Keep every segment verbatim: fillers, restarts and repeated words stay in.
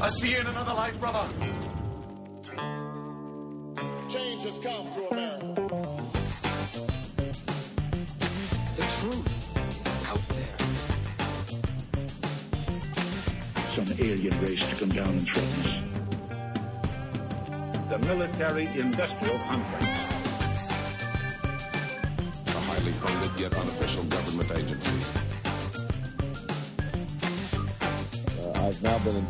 I'll see you in another life, brother. Change has come to America. The truth out there. Some alien race to come down and threaten us. The military-industrial complex. A highly funded yet unofficial government agency. Uh, I've now been in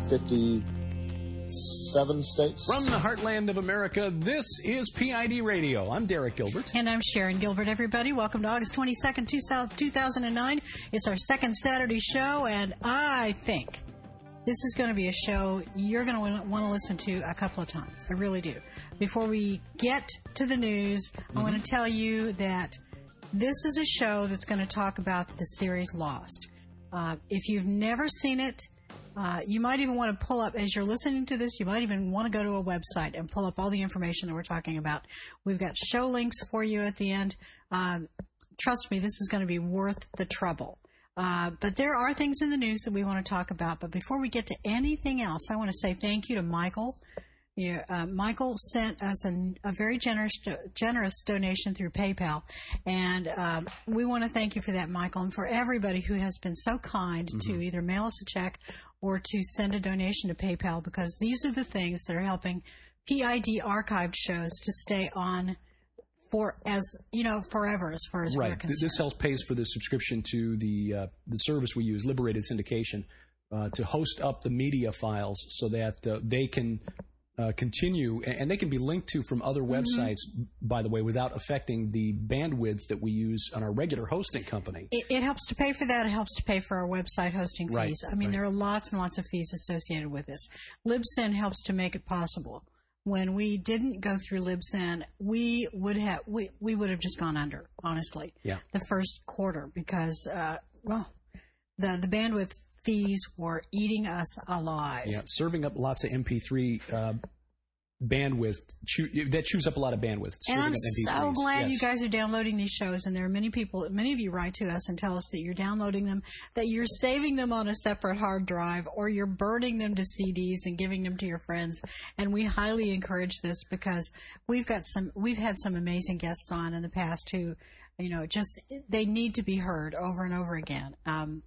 fifty-seven states. From the heartland of America, this is P I D Radio. I'm Derek Gilbert. And I'm Sharon Gilbert, everybody. Welcome to August twenty-second, two thousand nine. It's our second Saturday show, and I think this is going to be a show you're going to want to listen to a couple of times. I really do. Before we get to the news, mm-hmm. I want to tell you that this is a show that's going to talk about the series Lost. Uh, if you've never seen it, uh, you might even want to pull up, as you're listening to this, you might even want to go to a website and pull up all the information that we're talking about. We've got show links for you at the end. Um, trust me, this is going to be worth the trouble. Uh, but there are things in the news that we want to talk about. But before we get to anything else, I want to say thank you to Michael. Yeah, uh, Michael sent us an, a very generous generous donation through PayPal, and um, we want to thank you for that, Michael, and for everybody who has been so kind mm-hmm. to either mail us a check or to send a donation to PayPal, because these are the things that are helping P I D archived shows to stay on for as you know forever, as far as right. we're concerned. This helps pays for the subscription to the uh, the service we use, Liberated Syndication, uh, to host up the media files so that uh, they can. Uh, continue, and they can be linked to from other websites, mm-hmm. by the way, without affecting the bandwidth that we use on our regular hosting company. It, it helps to pay for that. It helps to pay for our website hosting fees. Right, I mean, right. there are lots and lots of fees associated with this. Libsyn helps to make it possible. When we didn't go through Libsyn, we would have we, we would have just gone under, honestly, yeah. the first quarter, because uh, well, the the bandwidth fees were eating us alive. Yeah, serving up lots of M P three uh, bandwidth, chew, that chews up a lot of bandwidth. And I'm up M P threes. so glad yes. you guys are downloading these shows, and there are many people, many of you write to us and tell us that you're downloading them, that you're saving them on a separate hard drive, or you're burning them to C Ds and giving them to your friends. And we highly encourage this, because we've got some, we've had some amazing guests on in the past who, you know, just, they need to be heard over and over again. Um,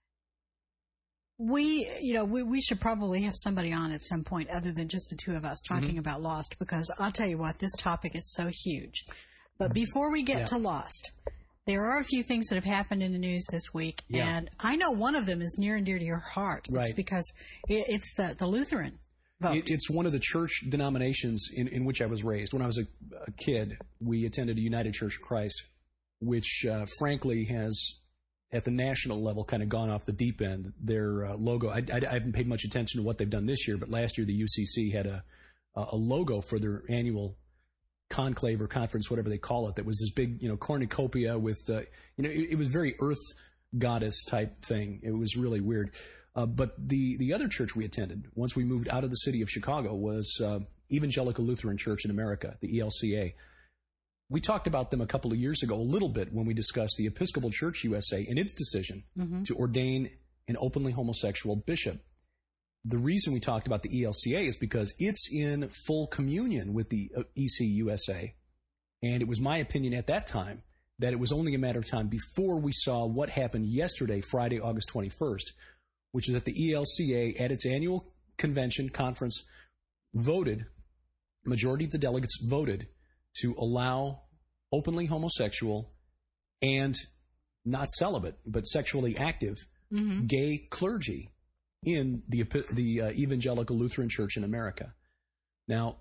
We, you know, we, we should probably have somebody on at some point other than just the two of us talking mm-hmm. about Lost, because I'll tell you what, this topic is so huge. But before we get yeah. to Lost, there are a few things that have happened in the news this week, yeah. and I know one of them is near and dear to your heart. Right. It's because it, it's the, the Lutheran vote. It, it's one of the church denominations in, in which I was raised. When I was a, a kid, we attended a United Church of Christ, which uh, frankly has, at the national level, kind of gone off the deep end. Their uh, logo, I, I, I haven't paid much attention to what they've done this year, but last year the U C C had a a logo for their annual conclave or conference, whatever they call it, that was this big, you know, cornucopia with, uh, you know, it, it was very earth goddess type thing. It was really weird. Uh, but the, the other church we attended, once we moved out of the city of Chicago, was uh, Evangelical Lutheran Church in America, the E L C A. We talked about them a couple of years ago, a little bit, when we discussed the Episcopal Church U S A and its decision mm-hmm. to ordain an openly homosexual bishop. The reason we talked about the E L C A is because it's in full communion with the E C U S A. And it was my opinion at that time that it was only a matter of time before we saw what happened yesterday, Friday, August twenty-first, which is that the E L C A, at its annual convention conference, voted, majority of the delegates voted, to allow openly homosexual and not celibate, but sexually active mm-hmm. gay clergy in the the uh, Evangelical Lutheran Church in America. Now,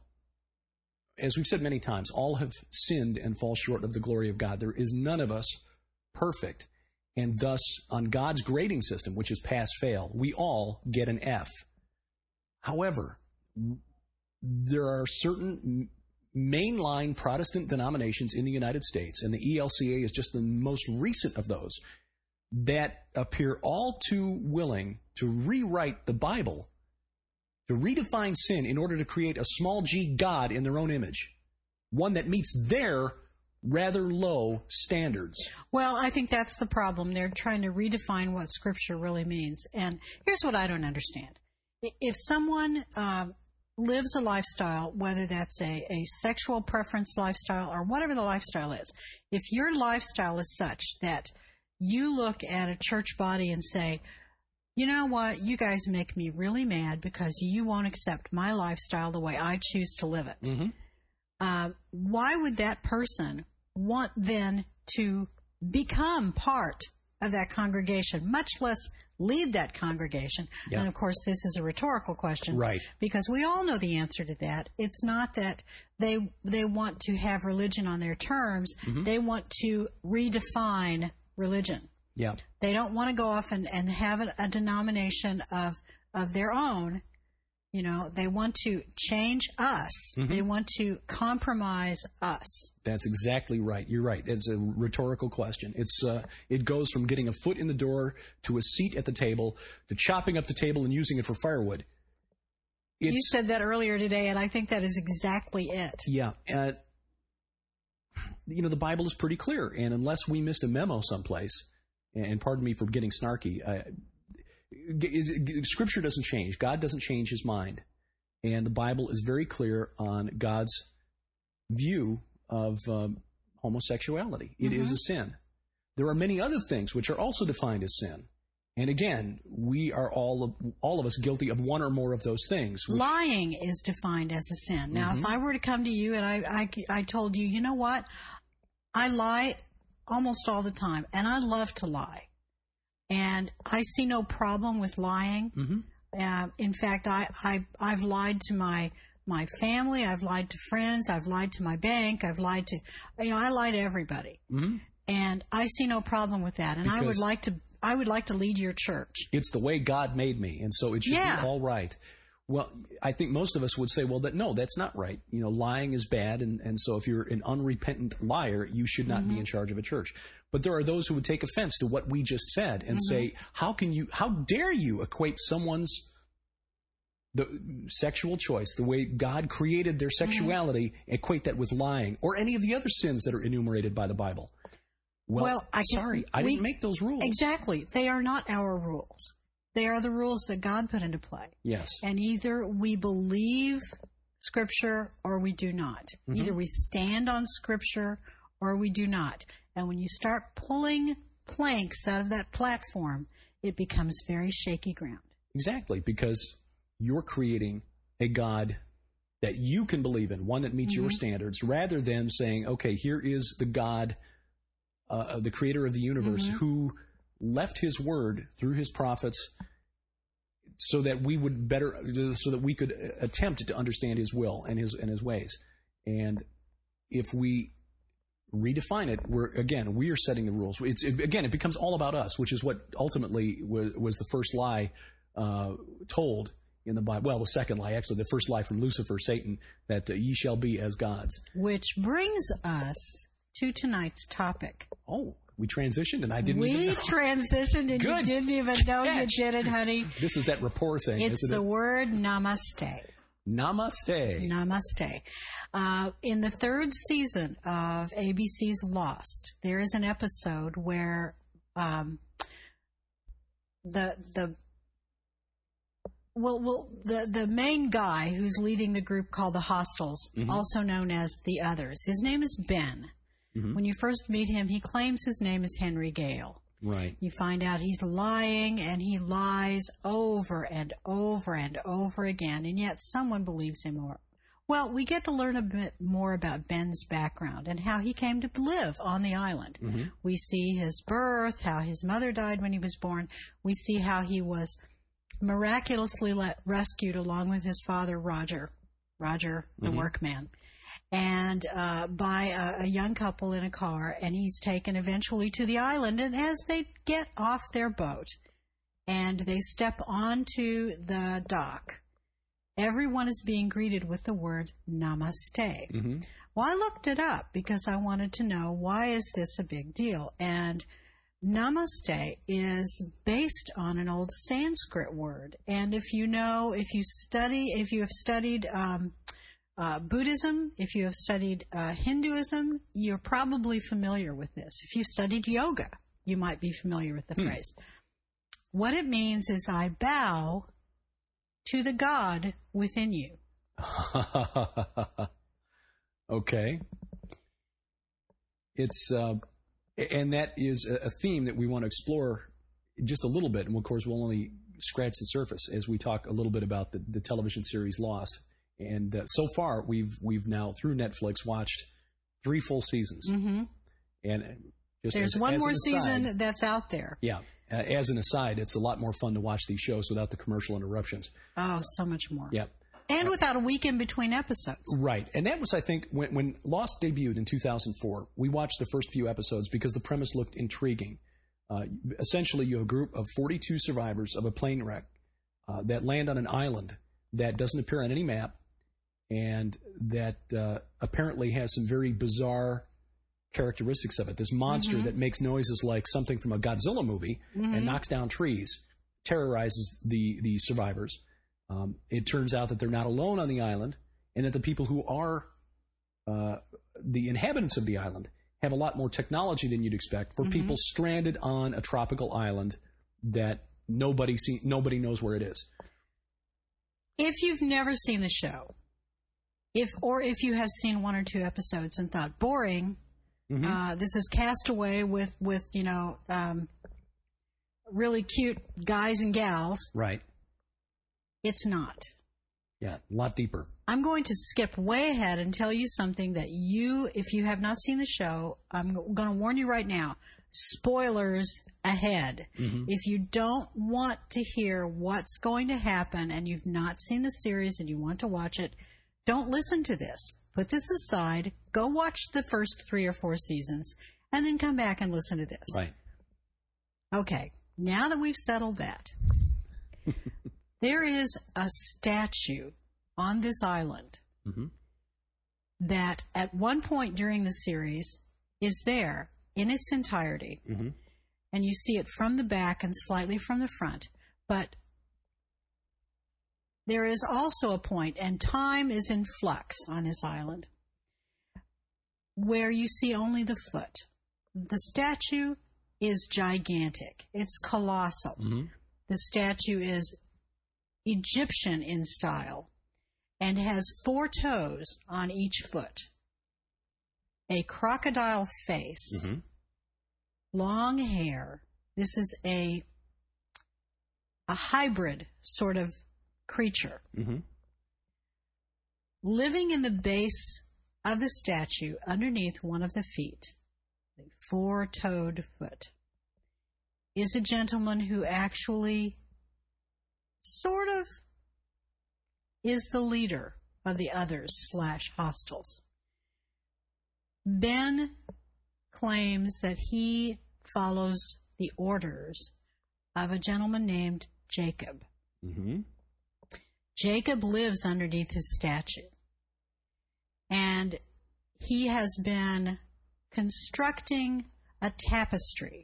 as we've said many times, all have sinned and fall short of the glory of God. There is none of us perfect. And thus, on God's grading system, which is pass-fail, we all get an F. However, there are certain mainline Protestant denominations in the United States, and the E L C A is just the most recent of those, that appear all too willing to rewrite the Bible, to redefine sin in order to create a small g God in their own image, one that meets their rather low standards. Well, I think that's the problem. They're trying to redefine what Scripture really means. And here's what I don't understand. if someone um, lives a lifestyle, whether that's a, a sexual preference lifestyle or whatever the lifestyle is, if your lifestyle is such that you look at a church body and say, you know what, you guys make me really mad because you won't accept my lifestyle the way I choose to live it. Mm-hmm. Uh, why would that person want then to become part of that congregation, much less lead that congregation? Yeah. And of course, this is a rhetorical question, Right? Because we all know the answer to that. It's not that they they want to have religion on their terms. Mm-hmm. They want to redefine religion. Yeah. They don't want to go off and, and have a, a denomination of of their own. You know, they want to change us. Mm-hmm. They want to compromise us. That's exactly right. You're right. It's a rhetorical question. It's uh, it goes from getting a foot in the door to a seat at the table to chopping up the table and using it for firewood. It's, You said that earlier today, and I think that is exactly it. Yeah. Uh, you know, the Bible is pretty clear, and unless we missed a memo someplace, and pardon me for getting snarky, I, Scripture doesn't change. God doesn't change his mind. And the Bible is very clear on God's view of um, homosexuality. It Mm-hmm. is a sin. There are many other things which are also defined as sin. And again, we are all of, all of us guilty of one or more of those things. Which, Lying is defined as a sin. Now, Mm-hmm. if I were to come to you and I, I, I told you, you know what, I lie almost all the time, and I love to lie. And I see no problem with lying. Mm-hmm. Uh, in fact, I, I, I've lied to my my family. I've lied to friends. I've lied to my bank. I've lied to, you know, I lie to everybody. Mm-hmm. And I see no problem with that. And I would Because- like to, I would like to lead your church. It's the way God made me, and so it should Yeah. be all right. Well, I think most of us would say, well, that no, that's not right. You know, lying is bad, and, and so if you're an unrepentant liar, you should not Mm-hmm. be in charge of a church. But there are those who would take offense to what we just said and Mm-hmm. say, how can you, how dare you equate someone's the sexual choice, the way God created their sexuality, Mm-hmm. equate that with lying or any of the other sins that are enumerated by the Bible? Well, Well, I can- sorry, I we- didn't make those rules. Exactly. They are not our rules. They are the rules that God put into play. Yes. And either we believe Scripture or we do not. Mm-hmm. Either we stand on Scripture or we do not. And when you start pulling planks out of that platform, it becomes very shaky ground. Exactly, because you're creating a God that you can believe in, one that meets Mm-hmm. your standards, rather than saying, okay, here is the God, uh, the creator of the universe, Mm-hmm. who left his word through his prophets so that we would better, so that we could attempt to understand his will and his and his ways. And if we redefine it, we're again we are setting the rules. It's it, again it becomes all about us, which is what ultimately was, was the first lie uh, told in the Bible. Well, the second lie, actually, the first lie from Lucifer, Satan, that uh, ye shall be as gods. Which brings us to tonight's topic. Oh, we transitioned, and I didn't We even know. transitioned and Good you didn't even know you catch. did it, honey. This is that rapport thing, It's isn't the it? word namaste. Namaste. Namaste. Uh, in the third season of A B C's Lost, there is an episode where um, the the well, well the the main guy who's leading the group called the Hostiles, Mm-hmm. also known as the Others. His name is Ben. Mm-hmm. When you first meet him, he claims his name is Henry Gale. Right. You find out he's lying, and he lies over and over and over again, and yet someone believes him more. Well, we get to learn a bit more about Ben's background and how he came to live on the island. Mm-hmm. We see his birth, how his mother died when he was born. We see how he was miraculously let, rescued along with his father, Roger, Roger the Mm-hmm. workman, and uh, by a, a young couple in a car, and he's taken eventually to the island. And as they get off their boat and they step onto the dock, everyone is being greeted with the word namaste. Mm-hmm. Well, I looked it up because I wanted to know, why is this a big deal? And namaste is based on an old Sanskrit word. And if you know, if you study, if you have studied um, Uh, Buddhism, if you have studied uh, Hinduism, you're probably familiar with this. If you studied yoga, you might be familiar with the Hmm. phrase. What it means is I bow to the God within you. Okay. It's uh, and that is a theme that we want to explore just a little bit, and of course we'll only scratch the surface as we talk a little bit about the, the television series Lost. And uh, so far, we've we've now through Netflix watched three full seasons. Mm-hmm. And just there's as, one as more aside, season that's out there. Yeah. Uh, as an aside, it's a lot more fun to watch these shows without the commercial interruptions. Oh, so much more. Yeah. And without a week in between episodes. Right. And that was, I think, when, when Lost debuted in two thousand four, we watched the first few episodes because the premise looked intriguing. Uh, essentially, you have a group of forty-two survivors of a plane wreck uh, that land on an island that doesn't appear on any map and that uh, apparently has some very bizarre characteristics of it. This monster mm-hmm. that makes noises like something from a Godzilla movie mm-hmm. and knocks down trees, terrorizes the, the survivors. Um, it turns out that they're not alone on the island, and that the people who are uh, the inhabitants of the island have a lot more technology than you'd expect for mm-hmm. people stranded on a tropical island that nobody see, nobody knows where it is. If you've never seen the show, if or if you have seen one or two episodes and thought boring, mm-hmm. uh, this is Castaway with with you know um, really cute guys and gals, right? It's not. Yeah, a lot deeper. I'm going to skip way ahead and tell you something that you, if you have not seen the show, I'm going to warn you right now. Spoilers ahead. Mm-hmm. If you don't want to hear what's going to happen and you've not seen the series and you want to watch it, don't listen to this. Put this aside. Go watch the first three or four seasons and then come back and listen to this. Right. Okay. Now that we've settled that. There is a statue on this island mm-hmm. that at one point during the series is there in its entirety. Mm-hmm. And you see it from the back and slightly from the front. But there is also a point, and time is in flux on this island, where you see only the foot. The statue is gigantic. It's colossal. Mm-hmm. The statue is Egyptian in style and has four toes on each foot, a crocodile face, mm-hmm. long hair. This is a a hybrid sort of creature. Mm-hmm. Living in the base of the statue underneath one of the feet, the four-toed foot, is a gentleman who actually sort of is the leader of the others slash hostiles. Ben claims that he follows the orders of a gentleman named Jacob. Mm-hmm. Jacob lives underneath his statue, and he has been constructing a tapestry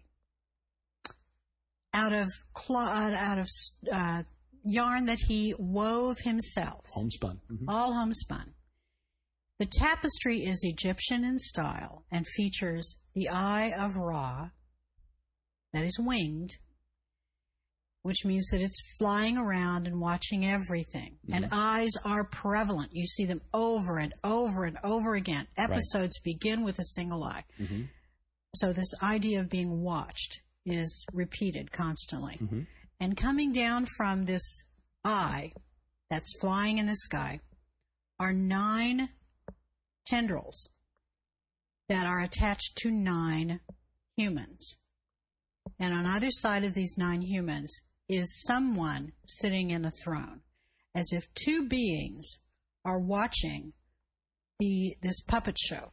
out of cloth, out of uh, yarn that he wove himself. Homespun. Mm-hmm. All homespun. The tapestry is Egyptian in style and features the Eye of Ra that is winged, which means that it's flying around and watching everything. Mm-hmm. And eyes are prevalent. You see them over and over and over again. Episodes right. begin with a single eye. Mm-hmm. So this idea of being watched is repeated constantly. Mm-hmm. And coming down from this eye that's flying in the sky are nine tendrils that are attached to nine humans. And on either side of these nine humans is someone sitting in a throne, as if two beings are watching the this puppet show.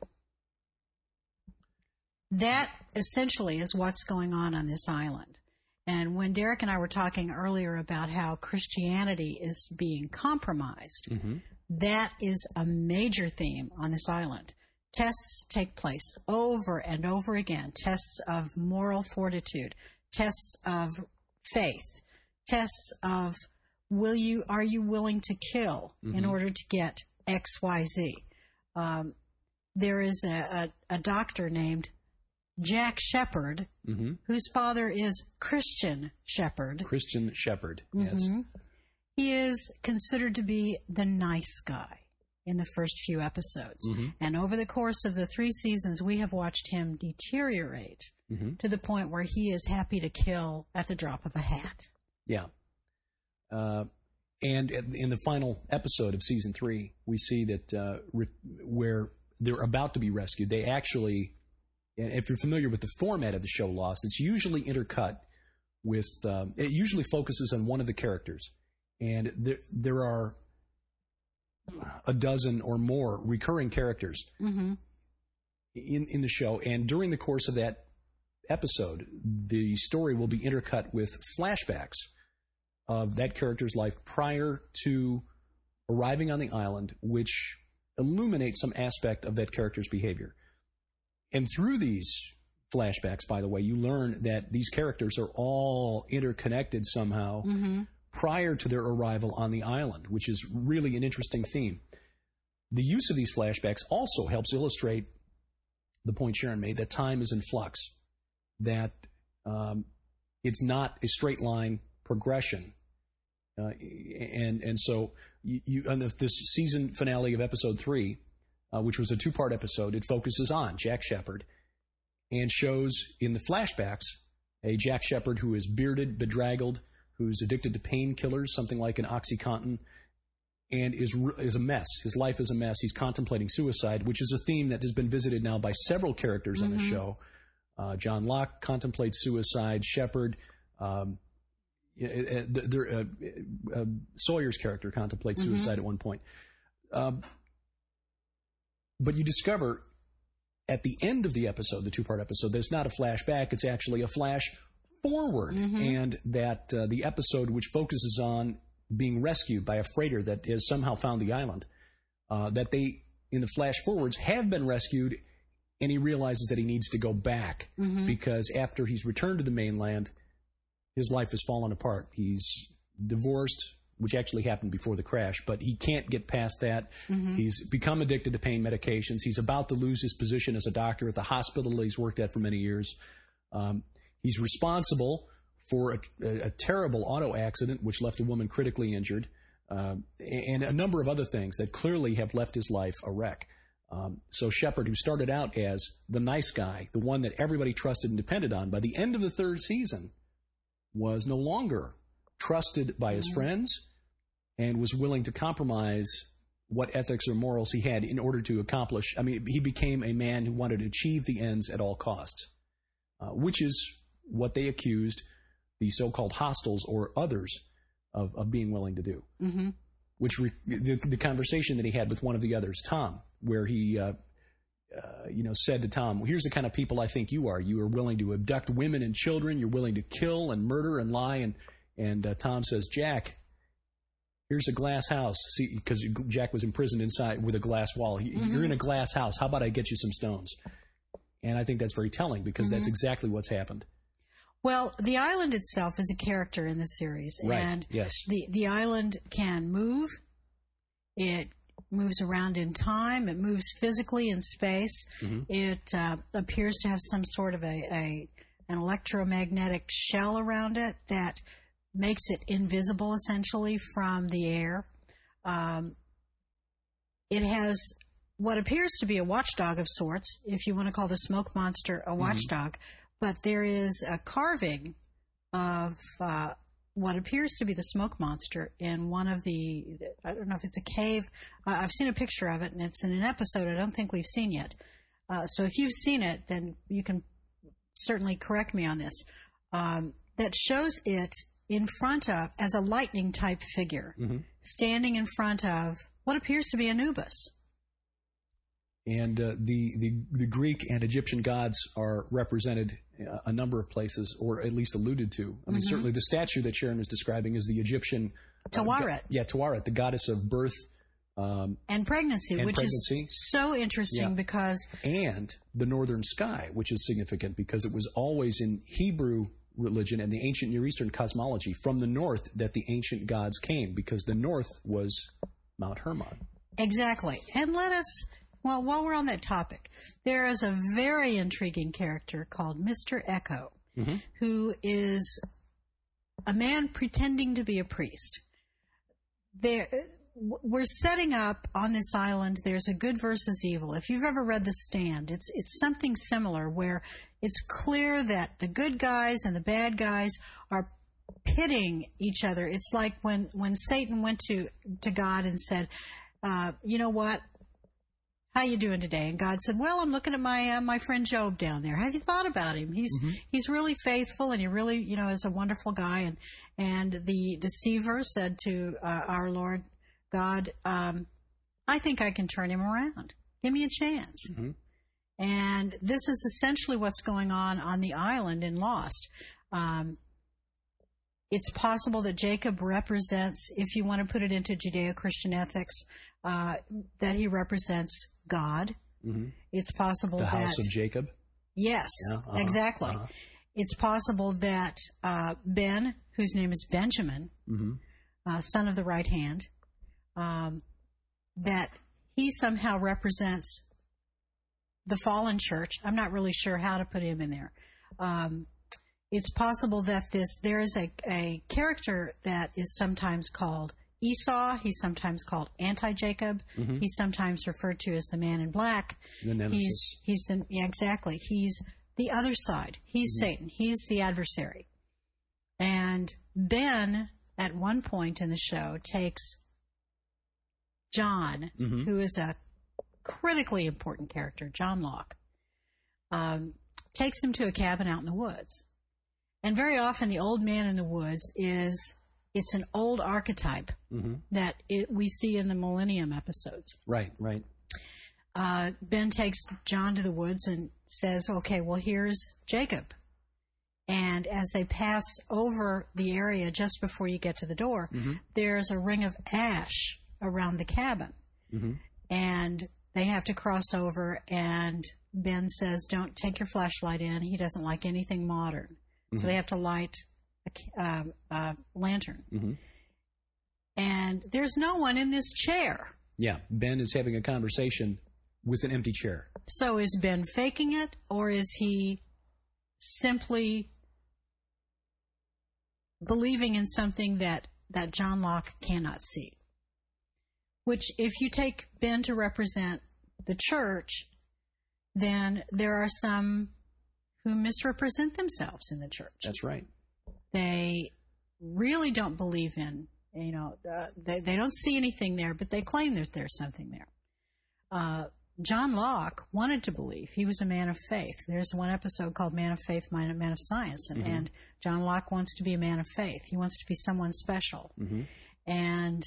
That essentially is what's going on on this island. And when Derek and I were talking earlier about how Christianity is being compromised, mm-hmm. that is a major theme on this island. Tests take place over and over again. Tests of moral fortitude, tests of faith, tests of will you are you willing to kill mm-hmm. in order to get X, Y, Z. Um, there is a, a, a doctor named Jack Shepherd, mm-hmm. whose father is Christian Shepherd. Christian Shepherd, yes. Mm-hmm. he is considered to be the nice guy in the first few episodes. Mm-hmm. And over the course of the three seasons, we have watched him deteriorate Mm-hmm. to the point where he is happy to kill at the drop of a hat. Yeah. Uh, and in the final episode of season three, we see that uh, re- where they're about to be rescued, they actually, and if you're familiar with the format of the show Lost, it's usually intercut with, um, it usually focuses on one of the characters. And there, there are a dozen or more recurring characters Mm-hmm. in, in the show. And during the course of that episode, the story will be intercut with flashbacks of that character's life prior to arriving on the island, which illuminate some aspect of that character's behavior. And through these flashbacks, by the way, you learn that these characters are all interconnected somehow Mm-hmm. prior to their arrival on the island, which is really an interesting theme. The use of these flashbacks also helps illustrate the point Sharon made, that time is in flux, that um, it's not a straight line progression. Uh, and and so you, you on the, this season finale of episode three, uh, which was a two-part episode, it focuses on Jack Shephard and shows in the flashbacks a Jack Shephard who is bearded, bedraggled, who's addicted to painkillers, something like an OxyContin, and is is a mess. His life is a mess. He's contemplating suicide, which is a theme that has been visited now by several characters mm-hmm. on the show. Uh, John Locke contemplates suicide. Shepherd, um, uh, uh, uh, Sawyer's character contemplates mm-hmm. suicide at one point. Um, but you discover at the end of the episode, the two-part episode, there's not a flashback. It's actually a flash forward, mm-hmm. and that uh, the episode, which focuses on being rescued by a freighter that has somehow found the island, uh, that they, in the flash forwards, have been rescued, and he realizes that he needs to go back mm-hmm. because after he's returned to the mainland, his life has fallen apart. He's divorced, which actually happened before the crash, but he can't get past that. Mm-hmm. He's become addicted to pain medications. He's about to lose his position as a doctor at the hospital that he's worked at for many years. Um, he's responsible for a, a, a terrible auto accident, which left a woman critically injured, uh, and a number of other things that clearly have left his life a wreck. Um, so Shepherd, who started out as the nice guy, the one that everybody trusted and depended on, by the end of the third season, was no longer trusted by his friends and was willing to compromise what ethics or morals he had in order to accomplish. I mean, he became a man who wanted to achieve the ends at all costs, uh, which is what they accused the so-called hostiles or others of, of being willing to do. Mm-hmm. Which re- the, the conversation that he had with one of the others, Tom, where he, uh, uh, you know, said to Tom, well, here's the kind of people I think you are. You are willing to abduct women and children. You're willing to kill and murder and lie. And, and uh, Tom says, Jack, here's a glass house. See, because Jack was imprisoned inside with a glass wall. He, mm-hmm. You're in a glass house. How about I get you some stones? And I think that's very telling because mm-hmm. that's exactly what's happened. Well, the island itself is a character in the series. Right. And yes. the, the island can move. It moves around in time. It moves physically in space. Mm-hmm. It uh, appears to have some sort of a, a an electromagnetic shell around it that makes it invisible, essentially, from the air. Um, it has what appears to be a watchdog of sorts, if you want to call the smoke monster a watchdog. Mm-hmm. But there is a carving of uh, what appears to be the smoke monster in one of the, I don't know if it's a cave. Uh, I've seen a picture of it, and it's in an episode I don't think we've seen yet. Uh, so if you've seen it, then you can certainly correct me on this. Um, that shows it in front of, as a lightning-type figure, mm-hmm. standing in front of what appears to be Anubis. And uh, the, the the Greek and Egyptian gods are represented a number of places, or at least alluded to. I mean, mm-hmm. certainly the statue that Sharon was describing is the Egyptian... Tawaret. Uh, go- yeah, Tawaret, the goddess of birth... Um, and pregnancy, and which pregnancy. is so interesting yeah. because... And the northern sky, which is significant because it was always in Hebrew religion and the ancient Near Eastern cosmology from the north that the ancient gods came, because the north was Mount Hermon. Exactly. And let us... Well, while we're on that topic, there is a very intriguing character called Mister Echo, mm-hmm. who is a man pretending to be a priest. there, we're setting up on this island. There's a good versus evil. If you've ever read The Stand, it's it's something similar where it's clear that the good guys and the bad guys are pitting each other. It's like when, when Satan went to, to God and said, uh, you know what? How you doing today? And God said, well, I'm looking at my uh, my friend Job down there. Have you thought about him? He's mm-hmm. he's really faithful, and he really, you know, is a wonderful guy. And and the deceiver said to uh, our Lord God, um, I think I can turn him around. Give me a chance. Mm-hmm. And this is essentially what's going on on the island in Lost. Um, it's possible that Jacob represents, if you want to put it into Judeo-Christian ethics, uh, that he represents God. Mm-hmm. It's possible the that... The house of Jacob? Yes, yeah, uh-huh, exactly. Uh-huh. It's possible that uh, Ben, whose name is Benjamin, mm-hmm. uh, son of the right hand, um, that he somehow represents the fallen church. I'm not really sure how to put him in there. Um, it's possible that this there is a, a character that is sometimes called Esau. He's sometimes called Anti-Jacob. Mm-hmm. He's sometimes referred to as the man in black. The nemesis. He's, he's the, yeah, exactly. He's the other side. He's mm-hmm. Satan. He's the adversary. And Ben, at one point in the show, takes John, mm-hmm. who is a critically important character, John Locke, um, takes him to a cabin out in the woods. And very often the old man in the woods is, it's an old archetype mm-hmm. that it, we see in the Millennium episodes. Right, right. Uh, Ben takes John to the woods and says, okay, well, here's Jacob. And as they pass over the area just before you get to the door, mm-hmm. there's a ring of ash around the cabin. Mm-hmm. And they have to cross over, and Ben says, don't take your flashlight in. He doesn't like anything modern. Mm-hmm. So they have to light a, uh, a lantern. Mm-hmm. And there's no one in this chair. Yeah, Ben is having a conversation with an empty chair. So is Ben faking it, or is he simply believing in something that, that John Locke cannot see? Which, if you take Ben to represent the church, then there are some who misrepresent themselves in the church. That's right. They really don't believe in, you know, uh, they, they don't see anything there, but they claim that there's something there. Uh, John Locke wanted to believe. He was a man of faith. There's one episode called Man of Faith, Man of Science, and, mm-hmm. and John Locke wants to be a man of faith. He wants to be someone special. Mm-hmm. And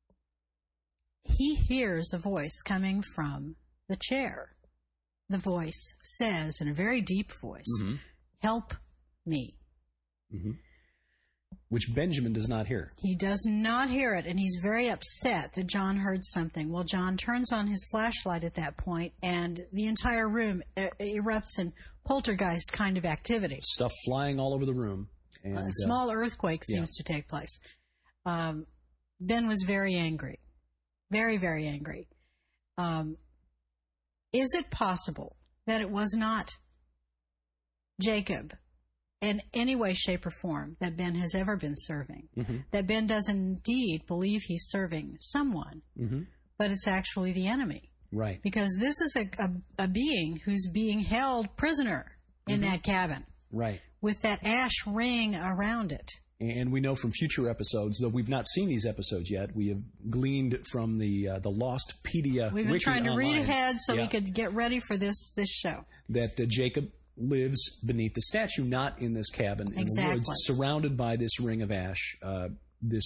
he hears a voice coming from the chair. The voice says, in a very deep voice, mm-hmm. help me. Mm-hmm. Which Benjamin does not hear. He does not hear it, and he's very upset that John heard something. Well, John turns on his flashlight at that point, and the entire room uh, erupts in poltergeist kind of activity. Stuff flying all over the room. And, a small uh, earthquake seems yeah. to take place. Um, Ben was very angry. Very, very angry. Um, is it possible that it was not Jacob in any way, shape, or form that Ben has ever been serving? Mm-hmm. That Ben does indeed believe he's serving someone, mm-hmm. but it's actually the enemy. Right. Because this is a, a, a being who's being held prisoner in mm-hmm. that cabin. Right. With that ash ring around it. And we know from future episodes, though we've not seen these episodes yet, we have gleaned from the uh, the Lostpedia. We've been wiki trying to online, read ahead so yeah, we could get ready for this this show. That uh, Jacob lives beneath the statue, not in this cabin in exactly. the woods, surrounded by this ring of ash, uh, this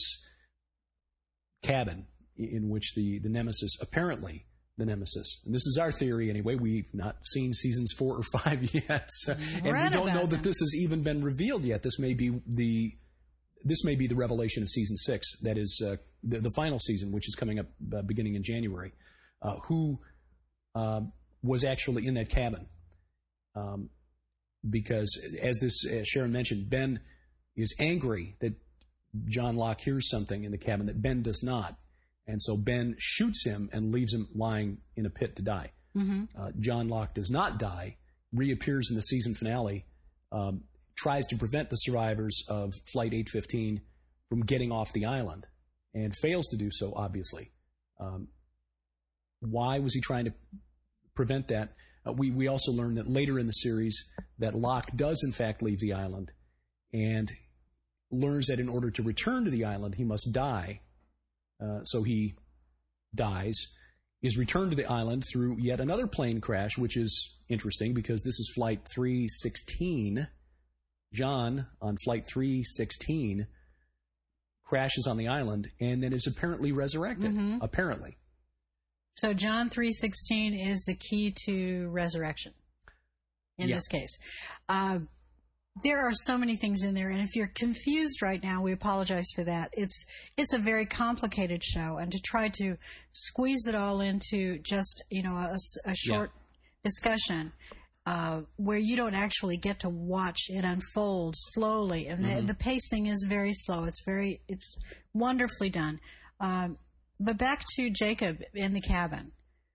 cabin in which the, the nemesis, apparently the nemesis, and this is our theory anyway, we've not seen seasons four or five yet, so, and we don't know that them. this has even been revealed yet. This may be the... This may be the revelation of season six, that is uh, the, the final season, which is coming up uh, beginning in January, uh, who uh, was actually in that cabin. Um, because, as this as Sharon mentioned, Ben is angry that John Locke hears something in the cabin that Ben does not. And so Ben shoots him and leaves him lying in a pit to die. Mm-hmm. Uh, John Locke does not die, reappears in the season finale, um, tries to prevent the survivors of Flight eight fifteen from getting off the island. and fails to do so, obviously. Um, why was he trying to prevent that? Uh, we, we also learned that later in the series that Locke does, in fact, leave the island and learns that in order to return to the island, he must die. Uh, so he dies, is returned to the island through yet another plane crash, which is interesting because this is Flight three sixteen. John, on Flight three sixteen, crashes on the island and then is apparently resurrected. Mm-hmm. Apparently. So John three sixteen is the key to resurrection in yeah. this case. Uh, there are so many things in there, and if you're confused right now, we apologize for that. It's it's a very complicated show, and to try to squeeze it all into just, you know, a, a short yeah. discussion uh, where you don't actually get to watch it unfold slowly, and mm-hmm. the, the pacing is very slow. It's very it's wonderfully done. Um, but back to Jacob in the cabin.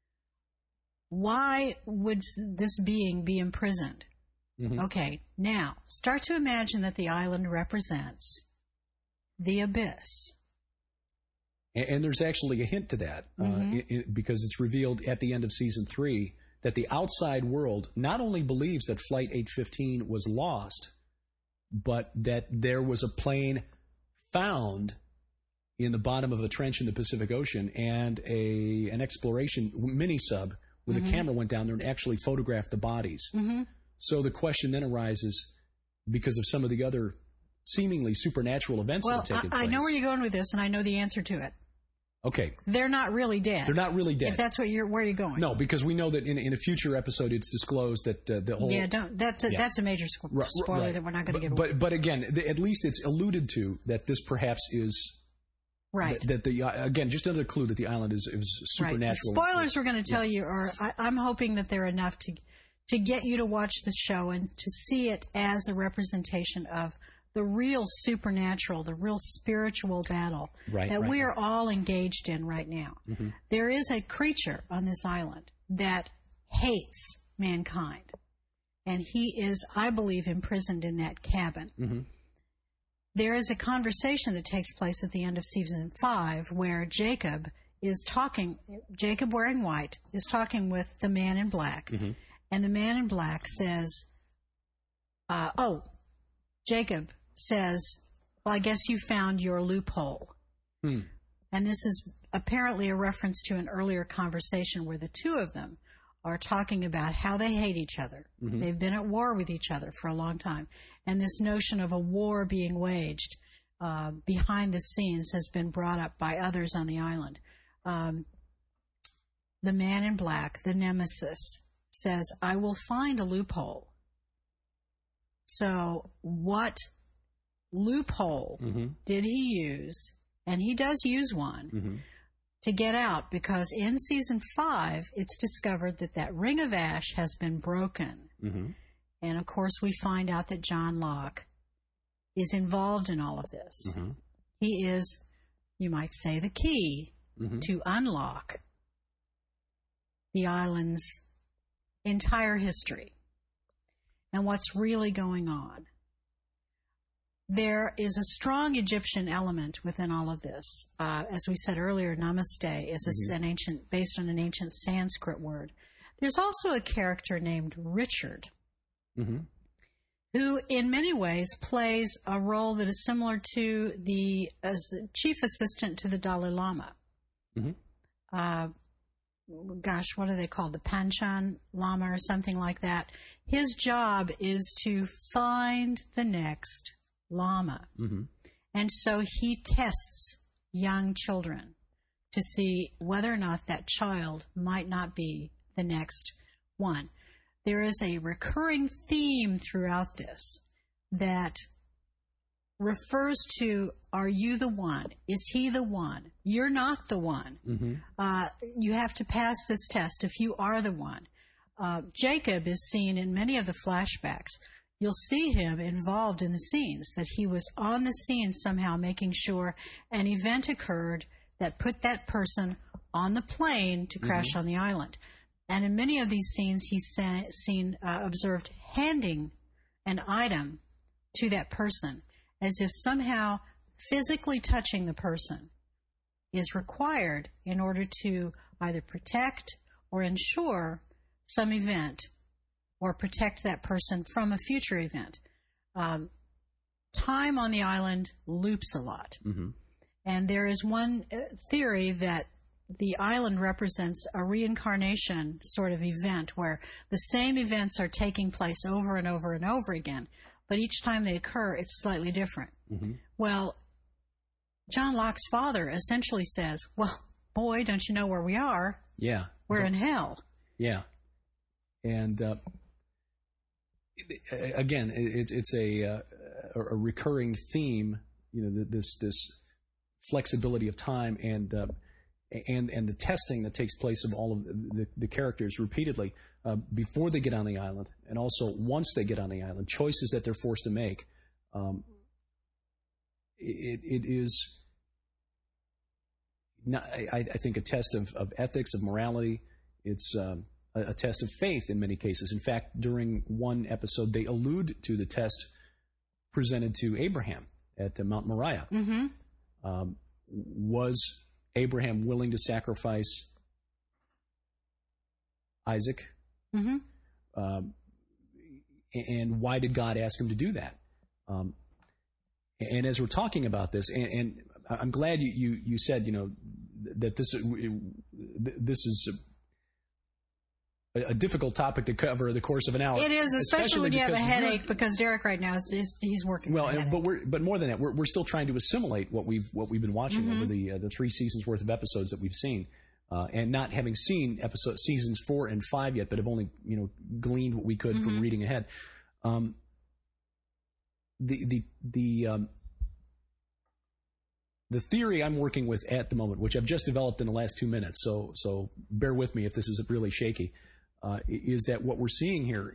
Why would this being be imprisoned? Mm-hmm. Okay, now start to imagine that the island represents the abyss. And, and there's actually a hint to that mm-hmm. uh, it, it, because it's revealed at the end of season three that the outside world not only believes that Flight eight fifteen was lost, but that there was a plane found in the bottom of a trench in the Pacific Ocean, and a an exploration mini-sub with mm-hmm. a camera went down there and actually photographed the bodies. Mm-hmm. So the question then arises, because of some of the other seemingly supernatural events well, that have taken I, place. I know where you're going with this, and I know the answer to it. Okay. They're not really dead. They're not really dead. If that's what you're, where you're going. No, because we know that in, in a future episode it's disclosed that uh, the whole... Yeah, don't. That's a, yeah. that's a major spoiler right. that we're not going to give away. But, but again, the, at least it's alluded to that this perhaps is... Right. That, that the uh, again, just another clue that the island is, is supernatural. Right. The spoilers we're going to tell yeah. you are, I, I'm hoping that they're enough to to get you to watch the show and to see it as a representation of the real supernatural, the real spiritual battle right, that right, we are right. all engaged in right now. Mm-hmm. There is a creature on this island that hates mankind, and he is, I believe, imprisoned in that cabin. Mm-hmm. There is a conversation that takes place at the end of season five where Jacob is talking, Jacob wearing white, is talking with the man in black. Mm-hmm. And the man in black says, uh, oh, Jacob says, well, I guess you found your loophole. Hmm. And this is apparently a reference to an earlier conversation where the two of them are talking about how they hate each other. Mm-hmm. They've been at war with each other for a long time. And this notion of a war being waged uh, behind the scenes has been brought up by others on the island. Um, the man in black, the nemesis, says, I will find a loophole. So what loophole mm-hmm. did he use? And he does use one mm-hmm. to get out, because in season five, it's discovered that that ring of ash has been broken. Mm-hmm. And, of course, we find out that John Locke is involved in all of this. Mm-hmm. He is, you might say, the key mm-hmm. to unlock the island's entire history and what's really going on. There is a strong Egyptian element within all of this. Uh, as we said earlier, namaste is a, mm-hmm. an ancient, based on an ancient Sanskrit word. There's also a character named Richard, mm-hmm. who in many ways plays a role that is similar to the, as the chief assistant to the Dalai Lama. Mm-hmm. Uh, gosh, what are they called? The Panchen Lama or something like that. His job is to find the next Lama. Mm-hmm. And so he tests young children to see whether or not that child might not be the next one. There is a recurring theme throughout this that refers to, are you the one? Is he the one? You're not the one. Mm-hmm. Uh, you have to pass this test if you are the one. Uh, Jacob is seen in many of the flashbacks. You'll see him involved in the scenes, that he was on the scene somehow making sure an event occurred that put that person on the plane to crash mm-hmm. on the island. And in many of these scenes, he's seen, uh, observed handing an item to that person, as if somehow physically touching the person is required in order to either protect or ensure some event or protect that person from a future event. Um, time on the island loops a lot. Mm-hmm. And there is one theory that the island represents a reincarnation sort of event where the same events are taking place over and over and over again, but each time they occur, it's slightly different. Mm-hmm. Well, John Locke's father essentially says, well, boy, don't you know where we are? Yeah. We're in hell. Yeah. And uh, again, it's it's a, uh, a recurring theme, you know, this this flexibility of time and uh, and and the testing that takes place of all of the, the characters repeatedly uh, before they get on the island, and also once they get on the island, choices that they're forced to make. Um, it, it is, not, I, I think, a test of, of ethics, of morality. It's um, a, a test of faith in many cases. In fact, during one episode, they allude to the test presented to Abraham at uh, Mount Moriah. Mm-hmm. Um, was Abraham willing to sacrifice Isaac? Mm-hmm. Um, and why did God ask him to do that? Um, and as we're talking about this, and, and I'm glad you, you, you said, you know, that this, this is a, a difficult topic to cover in the course of an hour. It is, especially, especially when you have a headache, because, because Derek right now is, is he's working. Well, and, but we're but more than that, we're we're still trying to assimilate what we've what we've been watching mm-hmm. over the uh, the three seasons worth of episodes that we've seen, uh, and not having seen episode seasons four and five yet, but have only you know gleaned what we could mm-hmm. from reading ahead. Um, the the the um, the theory I'm working with at the moment, which I've just developed in the last two minutes, so so bear with me if this is really shaky. Uh, is that what we're seeing here?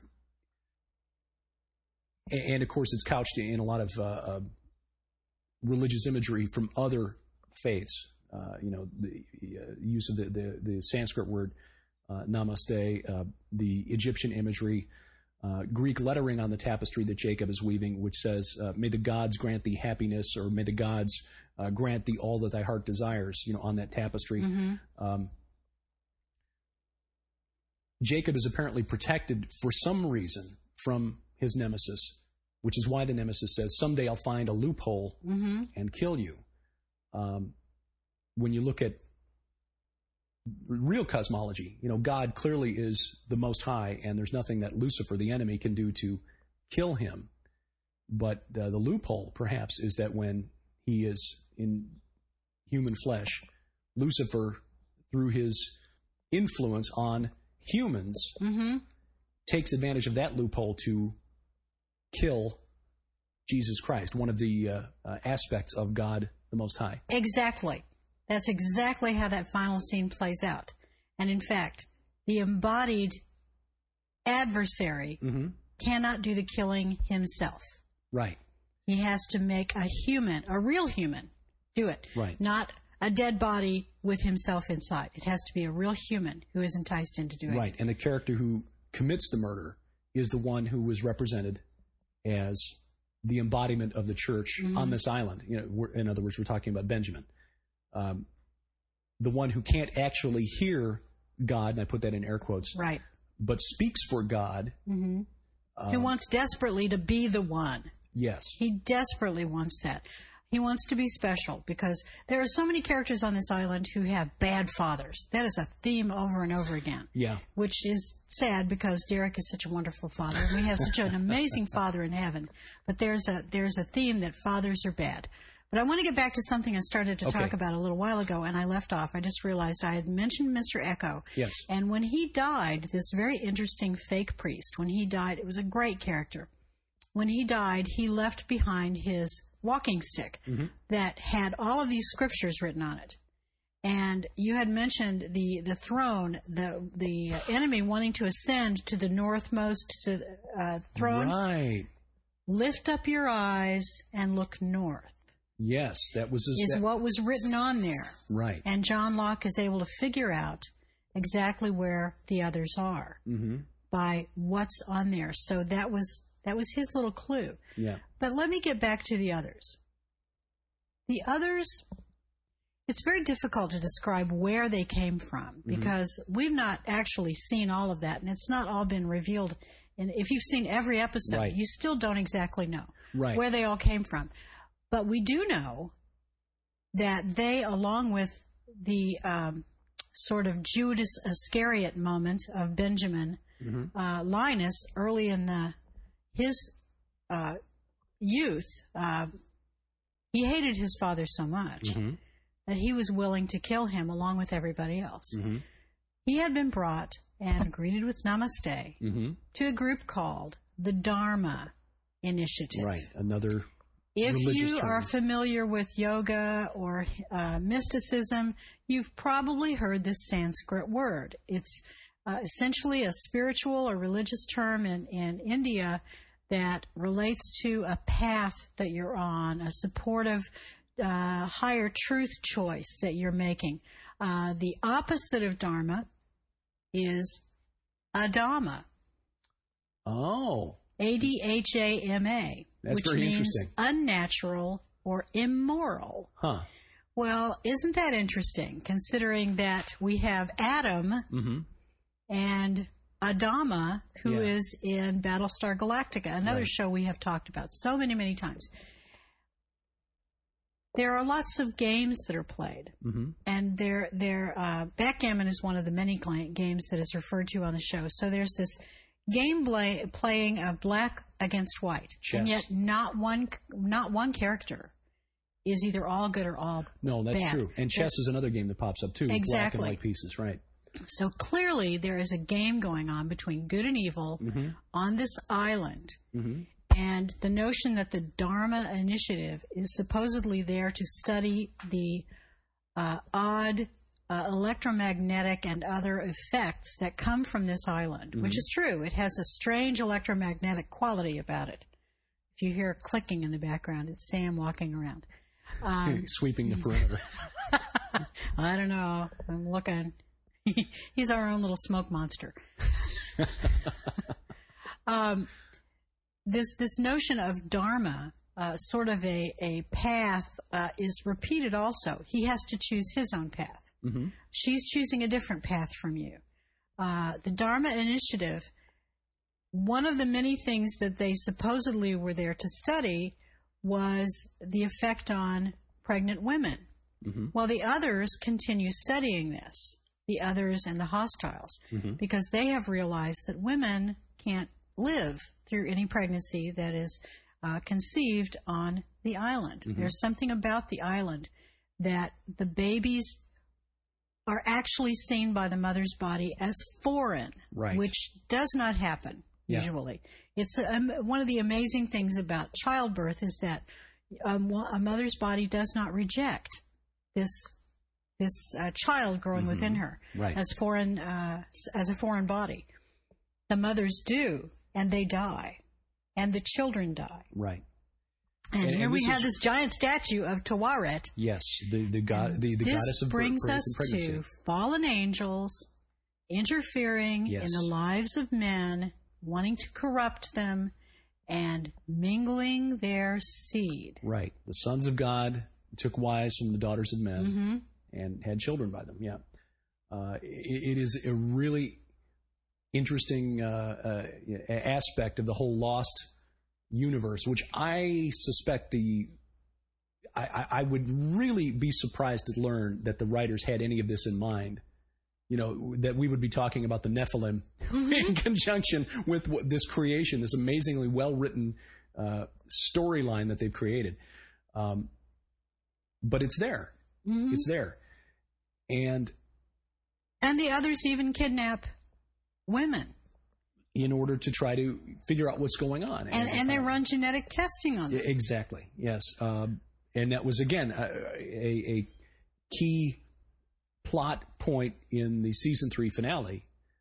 And, of course, it's couched in a lot of uh, uh, religious imagery from other faiths. Uh, you know, the uh, use of the, the, the Sanskrit word uh, namaste, uh, the Egyptian imagery, uh, Greek lettering on the tapestry that Jacob is weaving, which says, uh, may the gods grant thee happiness, or may the gods uh, grant thee all that thy heart desires, you know, on that tapestry. Mm-hmm. Um, Jacob is apparently protected for some reason from his nemesis, which is why the nemesis says, someday I'll find a loophole mm-hmm. and kill you. Um, when you look at real cosmology, you know, God clearly is the Most High, and there's nothing that Lucifer, the enemy, can do to kill him. But uh, the loophole, perhaps, is that when he is in human flesh, Lucifer, through his influence on humans, mm-hmm. takes advantage of that loophole to kill Jesus Christ, one of the uh, uh, aspects of God the Most High. Exactly. That's exactly how that final scene plays out. And in fact, the embodied adversary mm-hmm. cannot do the killing himself. Right. He has to make a human, a real human, do it. Right. Not a dead body with himself inside. It has to be a real human who is enticed into doing it. Right, and the character who commits the murder is the one who was represented as the embodiment of the church mm-hmm. on this island. You know, we're, in other words, we're talking about Benjamin. Um, the one who can't actually hear God, and I put that in air quotes, right, but speaks for God. Mm-hmm. Um, who wants desperately to be the one. Yes. He desperately wants that. He wants to be special because there are so many characters on this island who have bad fathers. That is a theme over and over again. Yeah. Which is sad because Derek is such a wonderful father. And we have such an amazing father in heaven. But there's a there's a theme that fathers are bad. But I want to get back to something I started to okay. talk about a little while ago, and I left off. I just realized I had mentioned Mister Echo. Yes. And when he died, this very interesting fake priest, when he died, it was a great character. When he died, he left behind his walking stick mm-hmm. that had all of these scriptures written on it. And you had mentioned the, the throne, the the enemy wanting to ascend to the northmost to, uh, throne. Right. Lift up your eyes and look north. Yes, that was his, is that, what was written on there. Right. And John Locke is able to figure out exactly where the others are mm-hmm. by what's on there. So that was that was his little clue. Yeah. But let me get back to the others. The others, it's very difficult to describe where they came from because mm-hmm. we've not actually seen all of that, and it's not all been revealed. And if you've seen every episode, right. you still don't exactly know right. where they all came from. But we do know that they, along with the um, sort of Judas Iscariot moment of Benjamin mm-hmm. uh, Linus early in the his uh, youth, uh, he hated his father so much mm-hmm. that he was willing to kill him along with everybody else. Mm-hmm. He had been brought and greeted with namaste mm-hmm. to a group called the Dharma Initiative. Right, another If religious you term. are familiar with yoga or uh, mysticism, you've probably heard this Sanskrit word. It's uh, essentially a spiritual or religious term in, in India that relates to a path that you're on, a supportive, uh, higher truth choice that you're making. Uh, the opposite of Dharma is Adhama. Oh. A D H A M A. That's which very means interesting. Unnatural or immoral. Huh. Well, isn't that interesting, considering that we have Adam mm-hmm. and Adama, who yeah. is in Battlestar Galactica, another right. show we have talked about so many, many times. There are lots of games that are played, mm-hmm. and they're, they're, uh, backgammon is one of the many games that is referred to on the show. So there's this game play, playing of black against white, Chess. And yet not one, not one character is either all good or all no, that's bad. true. And chess That's, is another game that pops up too. Exactly. Black and white pieces, right? So clearly there is a game going on between good and evil mm-hmm. on this island. Mm-hmm. And the notion that the Dharma Initiative is supposedly there to study the uh, odd uh, electromagnetic and other effects that come from this island, mm-hmm. which is true. It has a strange electromagnetic quality about it. If you hear clicking in the background, it's Sam walking around. Um, Sweeping the perimeter. I don't know. I'm looking. He's our own little smoke monster. um, this this notion of Dharma, uh, sort of a, a path, uh, is repeated also. He has to choose his own path. Mm-hmm. She's choosing a different path from you. Uh, the Dharma Initiative, one of the many things that they supposedly were there to study was the effect on pregnant women. Mm-hmm. Well, the others continue studying this, the others and the hostiles, mm-hmm. because they have realized that women can't live through any pregnancy that is uh, conceived on the island. Mm-hmm. There's something about the island that the babies are actually seen by the mother's body as foreign, right. which does not happen yeah. usually. It's a, um, one of the amazing things about childbirth is that um, a mother's body does not reject this this uh, child growing mm-hmm. within her right. as foreign uh, as a foreign body. The mothers do, and they die, and the children die. Right. And, and here and we is, have this giant statue of Tawaret. Yes, the the god, the, the goddess of birth. This brings us to fallen angels interfering yes. in the lives of men, wanting to corrupt them, and mingling their seed. Right. The sons of God took wives from the daughters of men mm-hmm. and had children by them. Yeah. Uh, it, it is a really interesting uh, uh, aspect of the whole lost universe, which I suspect the I, I would really be surprised to learn that the writers had any of this in mind. You know, that we would be talking about the Nephilim mm-hmm. in conjunction with what, this creation, this amazingly well-written uh, storyline that they've created. Um, but it's there. Mm-hmm. It's there. And and the others even kidnap women in order to try to figure out what's going on. And, and, and they run genetic testing on them. Exactly, yes. Um, and that was, again, a, a, a key plot point in the season three finale,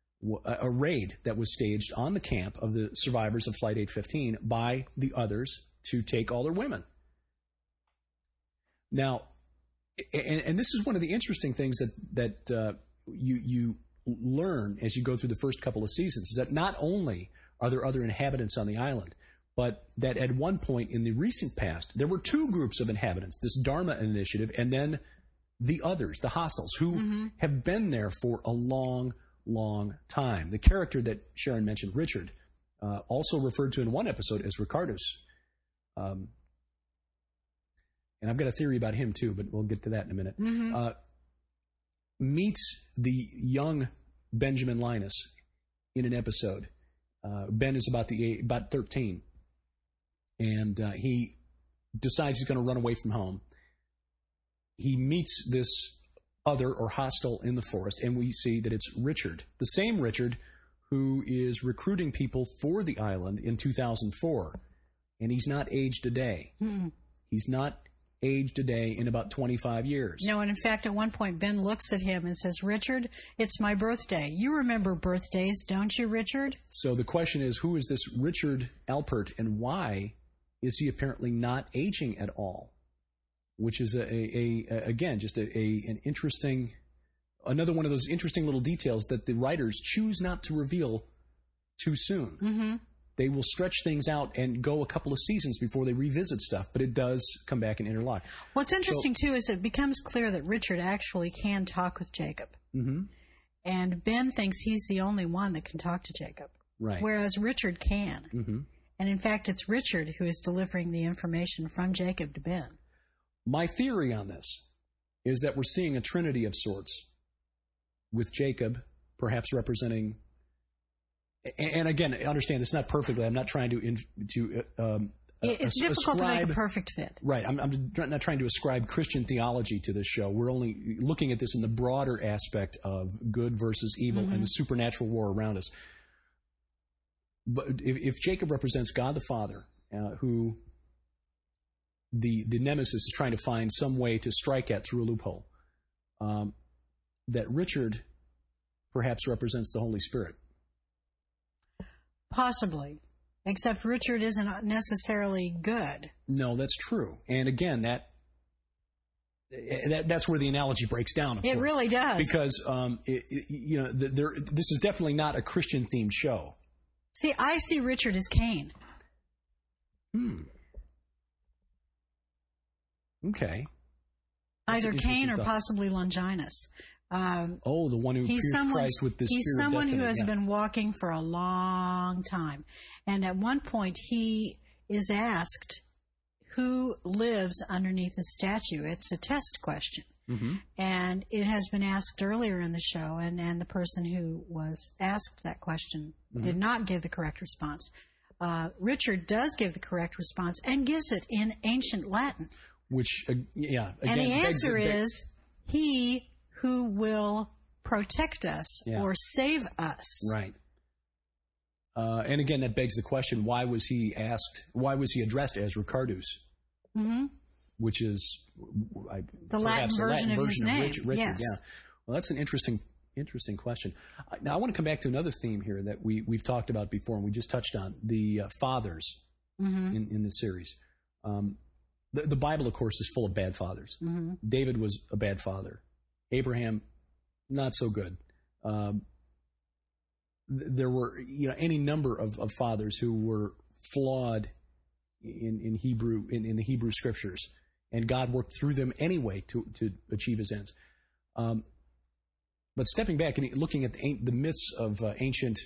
a raid that was staged on the camp of the survivors of Flight eight fifteen by the others to take all their women. Now, and, and this is one of the interesting things that, that uh, you, you learn as you go through the first couple of seasons, is that not only are there other inhabitants on the island, but that at one point in the recent past, there were two groups of inhabitants, this Dharma Initiative and then the others, the hostiles, who Mm-hmm. have been there for a long, long time. The character that Sharon mentioned, Richard, uh, also referred to in one episode as Ricardus. Um, and I've got a theory about him too, but we'll get to that in a minute. Mm-hmm. Uh, meets the young Benjamin Linus in an episode. Uh, Ben is about the about thirteen, and uh, he decides he's going to run away from home. He meets this other or hostile in the forest, and we see that it's Richard, the same Richard who is recruiting people for the island in two thousand four, and he's not aged a day. Mm-mm. He's not aged a day in about twenty-five years. No, and in fact, at one point, Ben looks at him and says, Richard, it's my birthday. You remember birthdays, don't you, Richard? So the question is, who is this Richard Alpert, and why is he apparently not aging at all? Which is, a, a, a again, just a, a an interesting, another one of those interesting little details that the writers choose not to reveal too soon. Mm-hmm. They will stretch things out and go a couple of seasons before they revisit stuff, but it does come back and interlock. What's interesting, so, too, is it becomes clear that Richard actually can talk with Jacob. Mm-hmm. And Ben thinks he's the only one that can talk to Jacob. Right. Whereas Richard can. Mm-hmm. And in fact, it's Richard who is delivering the information from Jacob to Ben. My theory on this is that we're seeing a trinity of sorts, with Jacob perhaps representing... And again, understand this not perfectly. I'm not trying to to um, it's uh, difficult ascribe, to make a perfect fit. Right. I'm, I'm not trying to ascribe Christian theology to this show. We're only looking at this in the broader aspect of good versus evil mm-hmm. and the supernatural war around us. But if, if Jacob represents God the Father, uh, who the the nemesis is trying to find some way to strike at through a loophole, um, that Richard perhaps represents the Holy Spirit. Possibly, except Richard isn't necessarily good. No, that's true. And again, that, that that's where the analogy breaks down. Of it course, really does, because um, it, it, you know, the, there. This is definitely not a Christian-themed show. See, I see Richard as Cain. Hmm. Okay. That's either Cain or thought. possibly Longinus. Um, oh, the one who pierced Christ with the he's spear someone of destiny. who has yeah. been walking for a long time. And at one point, he is asked who lives underneath the statue. It's a test question. Mm-hmm. And it has been asked earlier in the show, and, and the person who was asked that question mm-hmm. did not give the correct response. Uh, Richard does give the correct response and gives it in ancient Latin. Which, uh, yeah. Again, and the answer begs, is, he who will protect us yeah. or save us. Right. Uh, and again, that begs the question, why was he asked, why was he addressed as Ricardus? Mm-hmm. Which is I, the Latin version, Latin of version his of name. Richard, Richard, yes. Yeah. Well, that's an interesting interesting question. Now, I want to come back to another theme here that we, we've talked about before, and we just touched on, the uh, fathers mm-hmm. in, in this series. Um, the, the Bible, of course, is full of bad fathers. Mm-hmm. David was a bad father. Abraham, not so good. Um, th- there were, you know, any number of, of fathers who were flawed in, in Hebrew in, in the Hebrew scriptures, and God worked through them anyway to, to achieve His ends. Um, but stepping back and looking at the, the myths of uh, ancient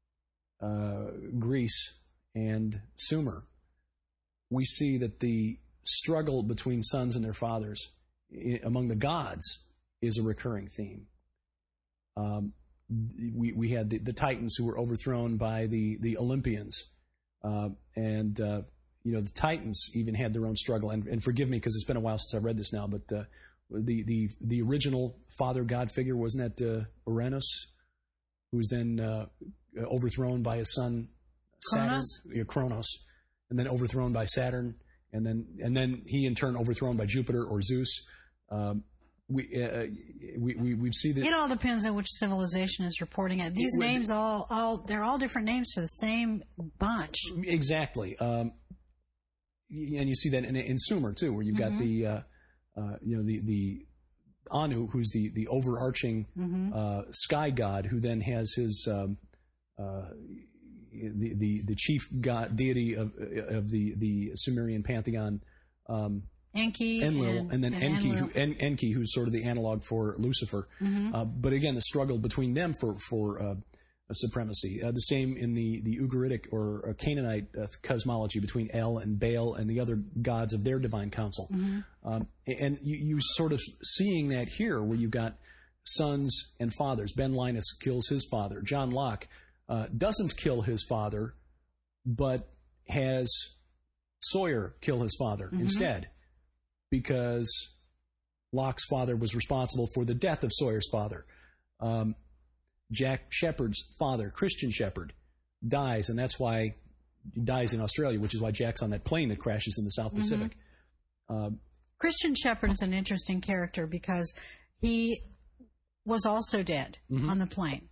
uh, Greece and Sumer, we see that the struggle between sons and their fathers I- among the gods is a recurring theme. Um, we we had the, the Titans who were overthrown by the the Olympians, uh, and uh, you know the Titans even had their own struggle. And, and forgive me because it's been a while since I read this now, but uh, the the the original father god figure, wasn't that uh, Uranus, who was then uh, overthrown by his son Saturn, Kronos? Yeah, Kronos, and then overthrown by Saturn, and then and then he in turn overthrown by Jupiter or Zeus. Um, We, uh, we we we see that it all depends on which civilization is reporting it. These it, names all all they're all different names for the same bunch. Exactly, um, and you see that in, in Sumer too, where you've got mm-hmm. the uh, uh, you know the the Anu, who's the the overarching mm-hmm. uh, sky god, who then has his um, uh, the the the chief god deity of of the the Sumerian pantheon. Um, Enki. Enlil, and, and then and Enki, Enlil. who, en, Enki, who's sort of the analog for Lucifer. Mm-hmm. Uh, but again, the struggle between them for for uh, supremacy. Uh, the same in the the Ugaritic or uh, Canaanite uh, cosmology between El and Baal and the other gods of their divine council. Mm-hmm. Um, and you, you sort of seeing that here, where you've got sons and fathers. Ben Linus kills his father. John Locke uh, doesn't kill his father, but has Sawyer kill his father Mm-hmm. instead, because Locke's father was responsible for the death of Sawyer's father. Um, Jack Shepherd's father, Christian Shepherd, dies, and that's why he dies in Australia, which is why Jack's on that plane that crashes in the South Pacific. Mm-hmm. Uh, Christian Shepherd is an interesting character because he was also dead Mm-hmm. on the plane.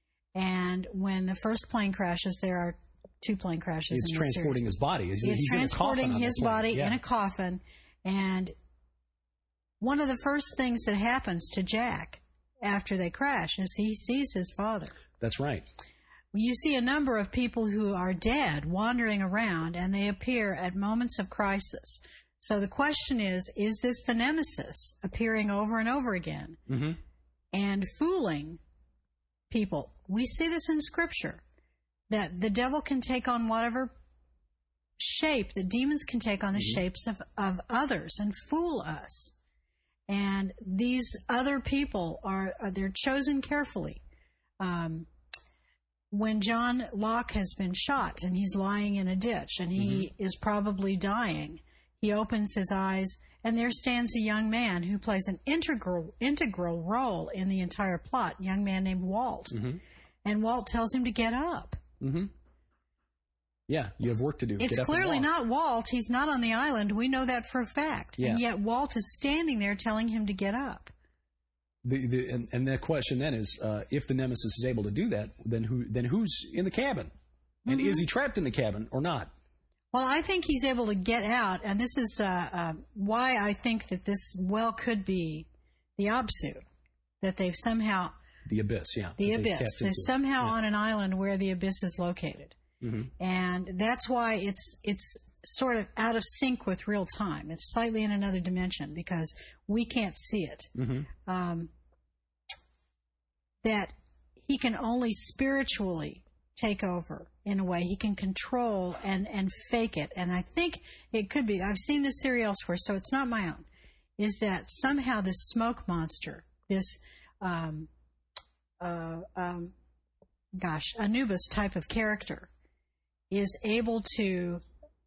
And when the first plane crashes, there are two plane crashes it's in the transporting series. his body. He's, It's he's transporting in a coffin on his that plane. body Yeah. in a coffin. And one of the first things that happens to Jack after they crash is he sees his father. That's right. You see a number of people who are dead wandering around, and they appear at moments of crisis. So the question is, is this the nemesis appearing over and over again Mm-hmm. and fooling people? We see this in Scripture, that the devil can take on whatever shape, the demons can take on the Mm-hmm. shapes of, of others and fool us. And these other people are, are they're chosen carefully. Um, when John Locke has been shot and he's lying in a ditch and he Mm-hmm. is probably dying, he opens his eyes and there stands a young man who plays an integral integral role in the entire plot, a young man named Walt. Mm-hmm. And Walt tells him to get up. Mm-hmm. Yeah, you have work to do. It's Get up and clearly walk. not Walt. He's not on the island. We know that for a fact. Yeah. And yet Walt is standing there telling him to get up. The, the, and, and the question then is, uh, if the nemesis is able to do that, then who? Then who's in the cabin? And Mm-hmm. is he trapped in the cabin or not? Well, I think he's able to get out, and this is uh, uh, why I think that this well could be the Absu, that they've somehow The abyss, yeah. the that they abyss. tapped They're into. somehow Yeah. on an island where the abyss is located, Mm-hmm. and that's why it's it's sort of out of sync with real time. It's slightly in another dimension because we can't see it. Mm-hmm. Um, that he can only spiritually take over in a way. He can control and, and fake it. And I think it could be, I've seen this theory elsewhere, so it's not my own, is that somehow this smoke monster, this, um, uh, um, gosh, Anubis type of character is able to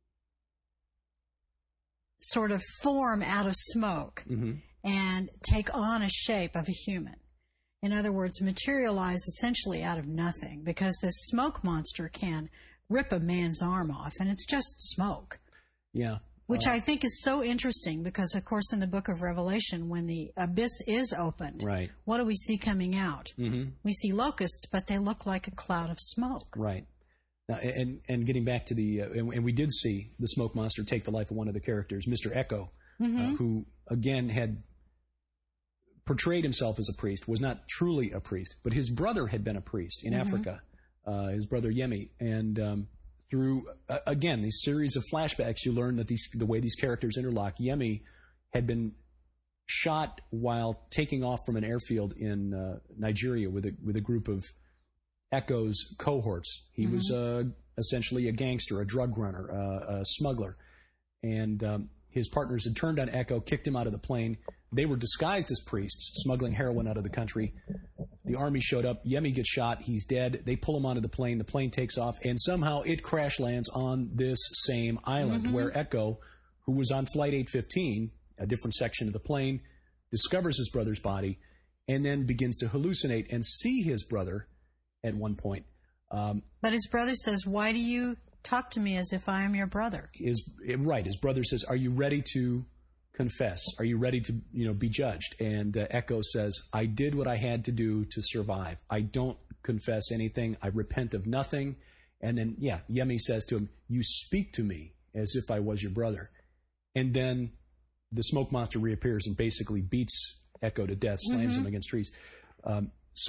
sort of form out of smoke Mm-hmm. and take on a shape of a human. In other words, materialize essentially out of nothing, because this smoke monster can rip a man's arm off, and it's just smoke, Yeah. which Uh, I think is so interesting because, of course, in the book of Revelation, when the abyss is opened, Right. what do we see coming out? Mm-hmm. We see locusts, but they look like a cloud of smoke. Right. Now, and and getting back to the, uh, and, and we did see the smoke monster take the life of one of the characters, Mister Echo, Mm-hmm. uh, who again had portrayed himself as a priest, was not truly a priest, but his brother had been a priest in Mm-hmm. Africa, uh, his brother Yemi, and um, through uh, again these series of flashbacks, you learn that these the way these characters interlock. Yemi had been shot while taking off from an airfield in uh, Nigeria with a with a group of Echo's cohorts. He Mm-hmm. was uh, essentially a gangster, a drug runner, uh, a smuggler, and um, his partners had turned on Echo, kicked him out of the plane. They were disguised as priests, smuggling heroin out of the country. The army showed up. Yemi gets shot. He's dead. They pull him onto the plane. The plane takes off, and somehow it crash lands on this same island Mm-hmm. where Echo, who was on Flight eight fifteen, a different section of the plane, discovers his brother's body, and then begins to hallucinate and see his brother at one point. Um, But his brother says, "Why do you talk to me as if I am your brother?" is right. His brother says, "Are you ready to confess? Are you ready to, you know, be judged?" And uh, Echo says, "I did what I had to do to survive. I don't confess anything. I repent of nothing." And then, yeah, Yemi says to him, "You speak to me as if I was your brother." And then the smoke monster reappears and basically beats Echo to death, slams him against trees. Um, so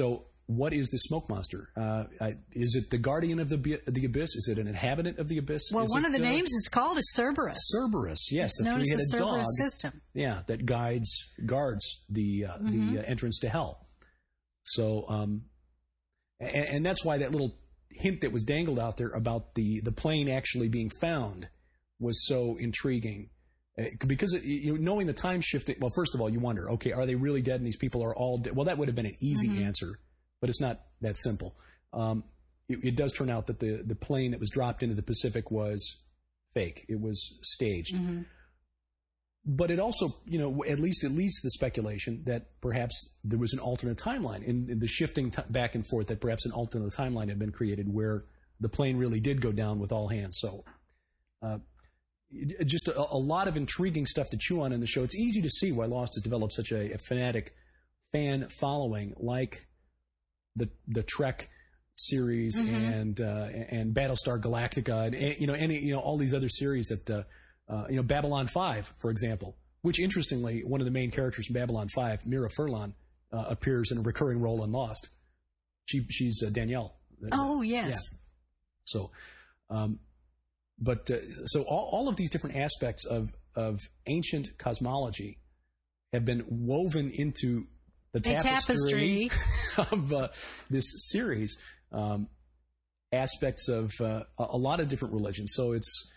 what is the smoke monster? Uh, I, is it the guardian of the the abyss? Is it an inhabitant of the abyss? Well, is one it, of the uh, names it's called is Cerberus. Cerberus, yes, It's the known as the three-headed Cerberus dog. system. Yeah, that guides guards the uh, Mm-hmm. the uh, entrance to hell. So, um, and, and that's why that little hint that was dangled out there about the the plane actually being found was so intriguing. Uh, because it, you know, knowing the time shifting, well, first of all, you wonder, okay, are they really dead and these people are all dead? Well, that would have been an easy Mm-hmm. answer, but it's not that simple. Um, it, it does turn out that the, the plane that was dropped into the Pacific was fake. It was staged. Mm-hmm. But it also, you know, at least it leads to the speculation that perhaps there was an alternate timeline in, in the shifting t- back and forth, that perhaps an alternate timeline had been created where the plane really did go down with all hands. So, uh, just a, a lot of intriguing stuff to chew on in the show. It's easy to see why Lost has developed such a, a fanatic fan following, like the the Trek series Mm-hmm. and uh, and Battlestar Galactica, and, and you know any you know all these other series that uh, uh, you know Babylon five, for example. Which interestingly, one of the main characters from Babylon five, Mira Furlan, uh, appears in a recurring role in Lost. She she's uh, Danielle. Oh, yes. Yeah. So. Um, But uh, so all, all of these different aspects of, of ancient cosmology have been woven into the The tapestry, tapestry. of uh, this series. Um, aspects of uh, a, a lot of different religions. So it's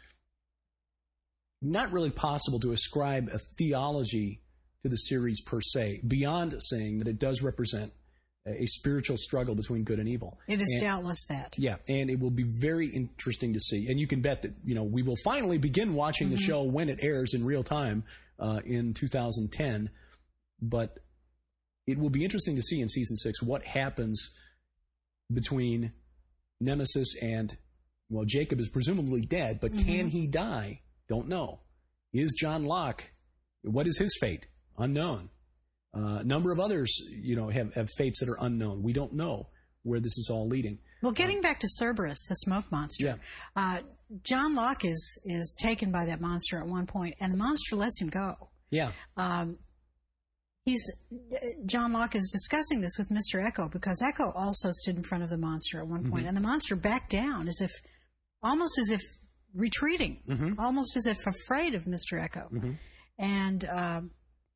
not really possible to ascribe a theology to the series per se, beyond saying that it does represent a spiritual struggle between good and evil. It is And- doubtless that. yeah, and it will be very interesting to see. And you can bet that, you know, we will finally begin watching the show when it airs in real time uh, in two thousand ten. But it will be interesting to see in season six what happens between Nemesis and, well, Jacob is presumably dead, but can he die? Don't know. Is John Locke, what is his fate? Unknown. Uh, a number of others, you know, have, have fates that are unknown. We don't know where this is all leading. Well, getting back to Cerberus, the smoke monster, Yeah. uh, John Locke is is taken by that monster at one point, and the monster lets him go. Yeah. Um, he's John Locke is discussing this with Mister Echo, because Echo also stood in front of the monster at one point, and the monster backed down as if, almost as if retreating, almost as if afraid of Mister Echo. And um,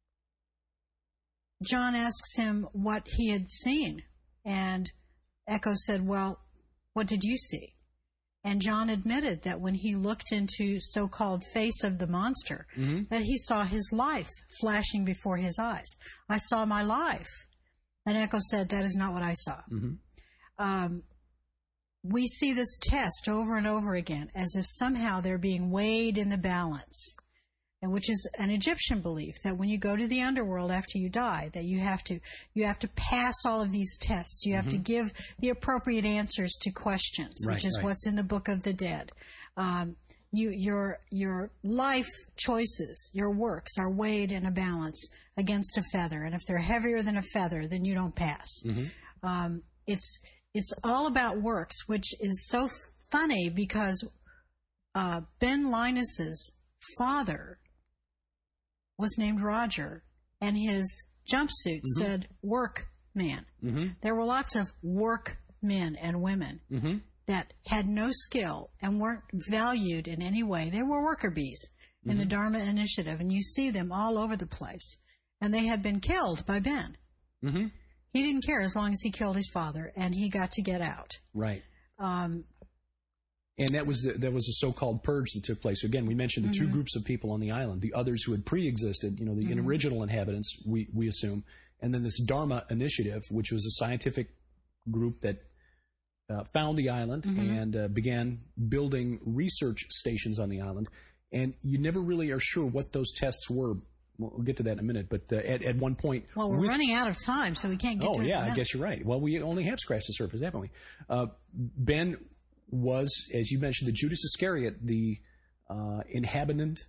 John asks him what he had seen, and Echo said, "Well, what did you see?" And John admitted that when he looked into so-called face of the monster, that he saw his life flashing before his eyes. "I saw my life." And Echo said, "That is not what I saw." Um, we see this test over and over again, as if somehow they're being weighed in the balance. And which is an Egyptian belief, that when you go to the underworld after you die, that you have to you have to pass all of these tests. You have to give the appropriate answers to questions, Right, which is right. what's in the Book of the Dead. Um, you your your life choices, your works are weighed in a balance against a feather, and if they're heavier than a feather, then you don't pass. Um, it's it's all about works, which is so f- funny because uh, Ben Linus's father was named Roger, and his jumpsuit said workman. There were lots of workmen and women that had no skill and weren't valued in any way. They were worker bees in the Dharma Initiative, and you see them all over the place. And they had been killed by Ben. Mm-hmm. He didn't care as long as he killed his father, and he got to get out. Right. Um, And that was the, that was a so-called purge that took place. So again, we mentioned the Mm-hmm. two groups of people on the island: the others who had pre-existed, you know, the Mm-hmm. original inhabitants, we we assume, and then this Dharma Initiative, which was a scientific group that uh, found the island Mm-hmm. and uh, began building research stations on the island. And you never really are sure what those tests were. We'll we'll get to that in a minute. But uh, at at one point, well, we're with- running out of time, so we can't get Oh to it. yeah, in a I minute. guess you're right. Well, we only have scratched the surface, haven't we? Uh, Ben was, as you mentioned, the Judas Iscariot, the uh, inhabitant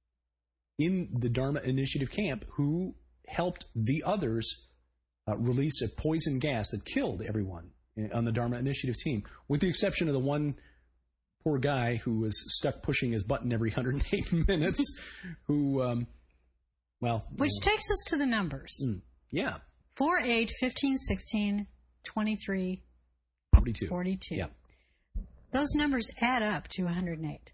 in the Dharma Initiative camp, who helped the others uh, release a poison gas that killed everyone on the Dharma Initiative team, with the exception of the one poor guy who was stuck pushing his button every one hundred eight minutes, who, um, well... Which takes us to the numbers. yeah. four, eight, fifteen, sixteen, twenty-three, forty-two. forty-two. Yep. Those numbers add up to one hundred eight.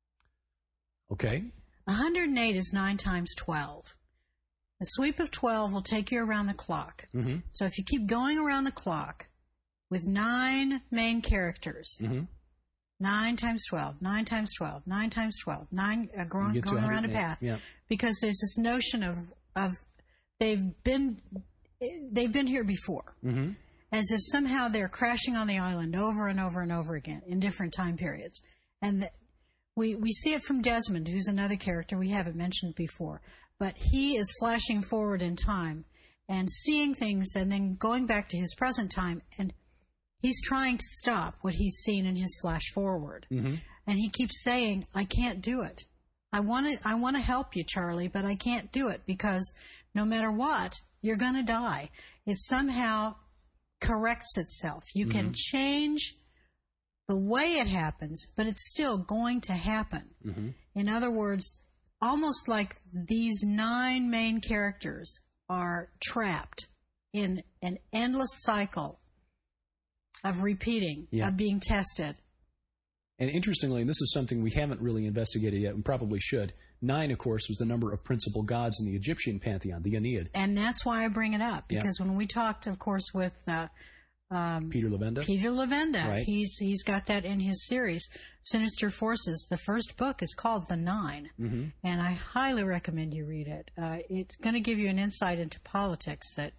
Okay. one hundred eight is nine times twelve. A sweep of twelve will take you around the clock. Mm-hmm. So if you keep going around the clock with nine main characters, Mm-hmm. nine times twelve, nine times twelve, nine times twelve, nine uh, going, You get to going around a one hundred eight. path, Yeah. because there's this notion of of they've been they've been here before, Mm-hmm. as if somehow they're crashing on the island over and over and over again in different time periods, and that we we see it from Desmond, who's another character we haven't mentioned before, but he is flashing forward in time and seeing things and then going back to his present time, and he's trying to stop what he's seen in his flash forward. Mm-hmm. And he keeps saying, I can't do it. I want to I want to help you, Charlie, but I can't do it because no matter what, you're going to die. It somehow corrects itself. You Mm-hmm. can change the way it happens, but it's still going to happen. Mm-hmm. In other words, almost like these nine main characters are trapped in an endless cycle of repeating, Yeah. of being tested. And interestingly, and this is something we haven't really investigated yet and probably should, nine, of course, was the number of principal gods in the Egyptian pantheon, the Aeneid. And that's why I bring it up, Yeah. because when we talked, of course, with uh, um, Peter Levenda. Peter Levenda, Right. he's he's got that in his series, Sinister Forces. The first book is called The Nine, Mm-hmm. and I highly recommend you read it. Uh, it's going to give you an insight into politics that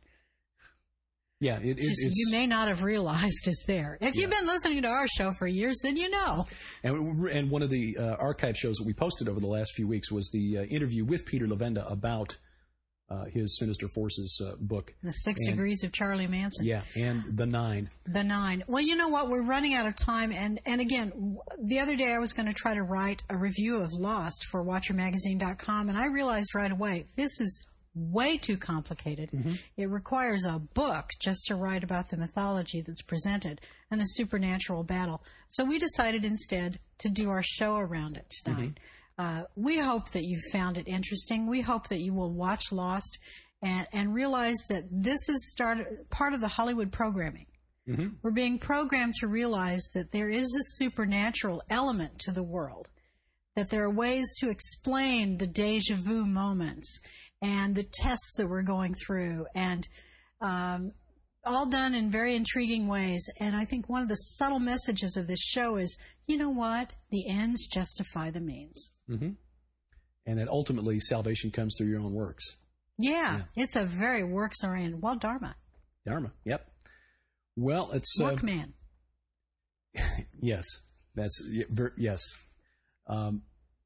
Yeah, it, it, just, it's... you may not have realized is there. If you've been listening to our show for years, then you know. And, and one of the uh, archive shows that we posted over the last few weeks was the uh, interview with Peter Levenda about uh, his Sinister Forces uh, book. The Six And- Degrees of Charlie Manson. Yeah, and the Nine. The Nine. Well, you know what? We're running out of time. And, and again, w- the other day I was going to try to write a review of Lost for Watcher Magazine dot com, and I realized right away this is way too complicated. Mm-hmm. It requires a book just to write about the mythology that's presented and the supernatural battle. So we decided instead to do our show around it tonight. Uh, we hope that you found it interesting. We hope that you will watch Lost and, and realize that this is start, part of the Hollywood programming. Mm-hmm. We're being programmed to realize that there is a supernatural element to the world, that there are ways to explain the deja vu moments and the tests that we're going through, and um, all done in very intriguing ways. And I think one of the subtle messages of this show is, you know what? The ends justify the means. Mm-hmm. And that ultimately salvation comes through your own works. Yeah, it's a very works-oriented, well, Dharma. Dharma, yep. Well, it's... Uh, Workman. yes, that's... y- ver- Yes. Um,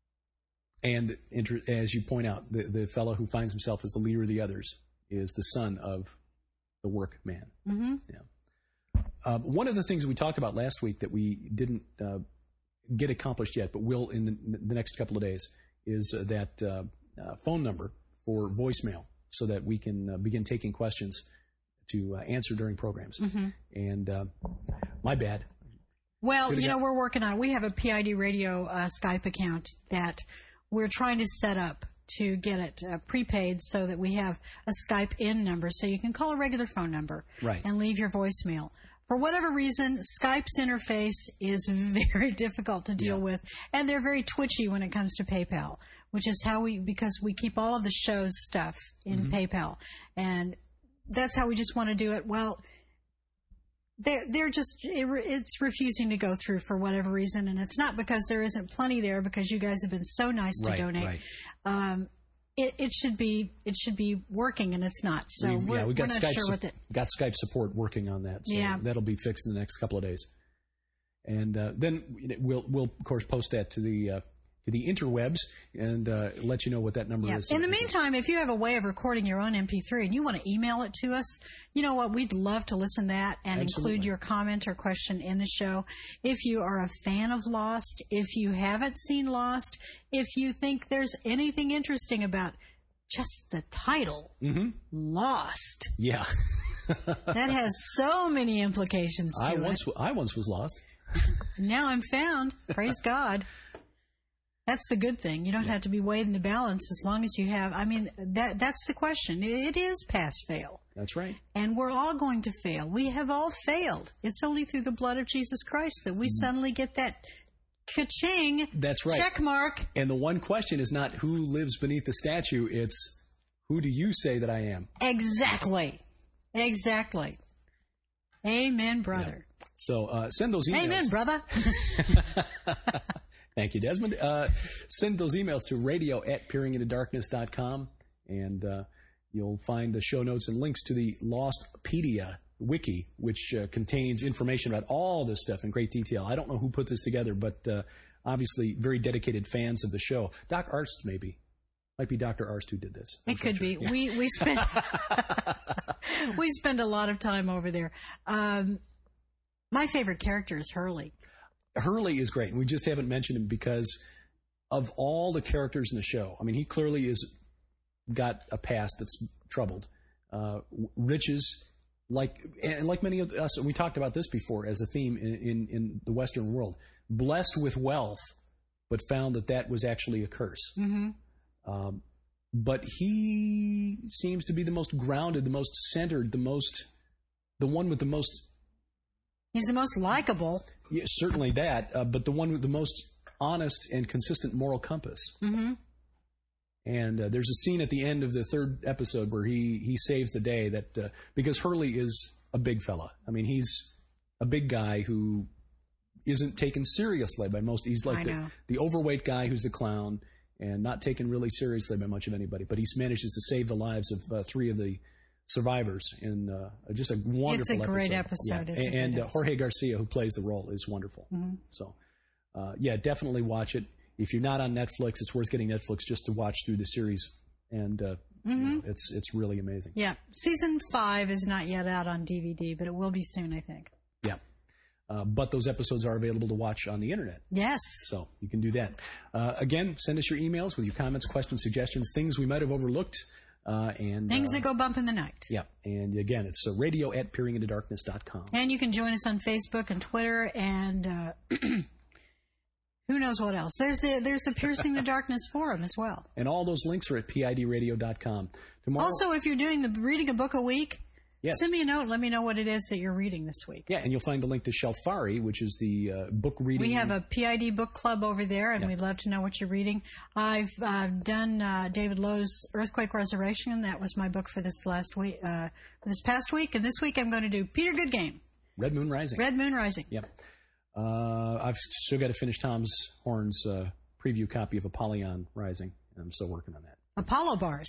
and inter- as you point out, the, the fellow who finds himself as the leader of the others is the son of the workman. Mm-hmm. Yeah. Uh, one of the things we talked about last week that we didn't uh, get accomplished yet, but will in the, the next couple of days, is uh, that uh, uh, phone number for voicemail so that we can uh, begin taking questions to uh, answer during programs. Mm-hmm. And uh, my bad. Well, Should've you know, got- we're working on it. We have a P I D Radio uh, Skype account that we're trying to set up to get it uh, prepaid so that we have a Skype in number so you can call a regular phone number Right. and leave your voicemail. For whatever reason, Skype's interface is very difficult to deal Yeah. with, and they're very twitchy when it comes to PayPal, which is how we, because we keep all of the show's stuff in Mm-hmm. PayPal, and that's how we just want to do it. Well, they're, they're just, it, it's refusing to go through for whatever reason, and it's not because there isn't plenty there, because you guys have been so nice to Right, donate. right. Um, it, it should be it should be working, and it's not. So We've- we're, yeah, we got we're not Skype sure su- what the got Skype support working on that. So Yeah. that'll be fixed in the next couple of days. And uh, then we'll we'll of course post that to the uh, to the interwebs and uh, let you know what that number Yeah. is. In the meantime, if you have a way of recording your own M P three and you want to email it to us, you know what? We'd love to listen to that and Absolutely. include your comment or question in the show. If you are a fan of Lost, if you haven't seen Lost, if you think there's anything interesting about just the title, Mm-hmm. Lost, Yeah. that has so many implications to I it. once I once was lost. Now I'm found. Praise God. That's the good thing. You don't Yeah. have to be weighed in the balance as long as you have. I mean, that that's the question. It is pass fail. That's right. And we're all going to fail. We have all failed. It's only through the blood of Jesus Christ that we Mm-hmm. suddenly get that ka-ching That's right. check mark. And the one question is not who lives beneath the statue, it's who do you say that I am? Exactly. Exactly. Amen, brother. So uh, send those emails. Amen, brother. Thank you, Desmond. Uh, send those emails to radio at peering into darkness dot com, and uh, you'll find the show notes and links to the Lostpedia wiki, which uh, contains information about all this stuff in great detail. I don't know who put this together, but uh, obviously very dedicated fans of the show. Doc Arst, maybe. Might be Doctor Arst who did this. I'm It could sure. be. Yeah. We we spend we spend a lot of time over there. Um, my favorite character is Hurley. Hurley is great, and we just haven't mentioned him because of all the characters in the show. I mean, he clearly is got a past that's troubled. Uh, riches, like and like many of us, and we talked about this before as a theme in, in, in the Western world, blessed with wealth, but found that that was actually a curse. Mm-hmm. Um, but he seems to be the most grounded, the most centered, the most, the one with the most. He's the most likable. Yeah, certainly that, uh, but the one with the most honest and consistent moral compass. Mm-hmm. And uh, there's a scene at the end of the third episode where he, he saves the day that uh, because Hurley is a big fella. I mean, he's a big guy who isn't taken seriously by most. He's like I the, know. the overweight guy who's the clown and not taken really seriously by much of anybody. But he manages to save the lives of uh, three of the survivors in uh, just a wonderful It's a great episode. episode. Yeah. It's a and great uh, Jorge Garcia, who plays the role, is wonderful. Mm-hmm. So, uh, yeah, definitely watch it. If you're not on Netflix, it's worth getting Netflix just to watch through the series. And uh, you know, it's it's really amazing. Yeah. Season five is not yet out on D V D, but it will be soon, I think. Yeah. Uh, but those episodes are available to watch on the internet. Yes. So you can do that. Uh, again, send us your emails with your comments, questions, suggestions, things we might have overlooked. Uh, and Things uh, that go bump in the night. Yeah. And again, it's uh, radio at peering into darkness dot com. And you can join us on Facebook and Twitter and uh, who knows what else. There's the there's the Piercing the Darkness forum as well. And all those links are at P I D radio dot com. Tomorrow, Also, if you're doing the reading a book a week, yes. send me a note and let me know what it is that you're reading this week. Yeah, and you'll find the link to Shelfari, which is the uh, book reading. We have a P I D book club over there, and Yeah. we'd love to know what you're reading. I've uh, done uh, David Lowe's Earthquake Resurrection. That was my book for this last week, uh, for this past week, and this week I'm going to do Peter Goodgame, Red Moon Rising. Red Moon Rising. Yep. Uh, I've still got to finish Tom's Horn's uh, preview copy of Apollyon Rising. I'm still working on that. Apollo bars.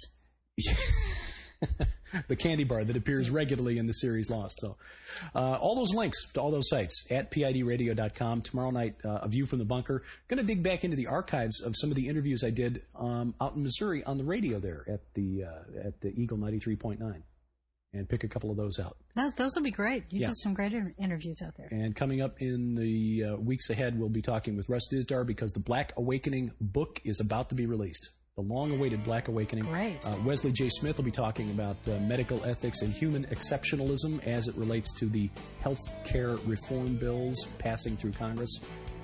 The candy bar that appears regularly in the series Lost. So, uh, all those links to all those sites at P I D radio dot com. Tomorrow night, uh, A View from the Bunker. Going to dig back into the archives of some of the interviews I did um, out in Missouri on the radio there at the uh, at the Eagle ninety-three point nine, and pick a couple of those out. No, those will be great. You Yeah. did some great inter- interviews out there. And coming up in the uh, weeks ahead, we'll be talking with Russ Dizdar because the Black Awakening book is about to be released. The long-awaited Black Awakening. Great. Uh, Wesley J. Smith will be talking about uh, medical ethics and human exceptionalism as it relates to the health care reform bills passing through Congress.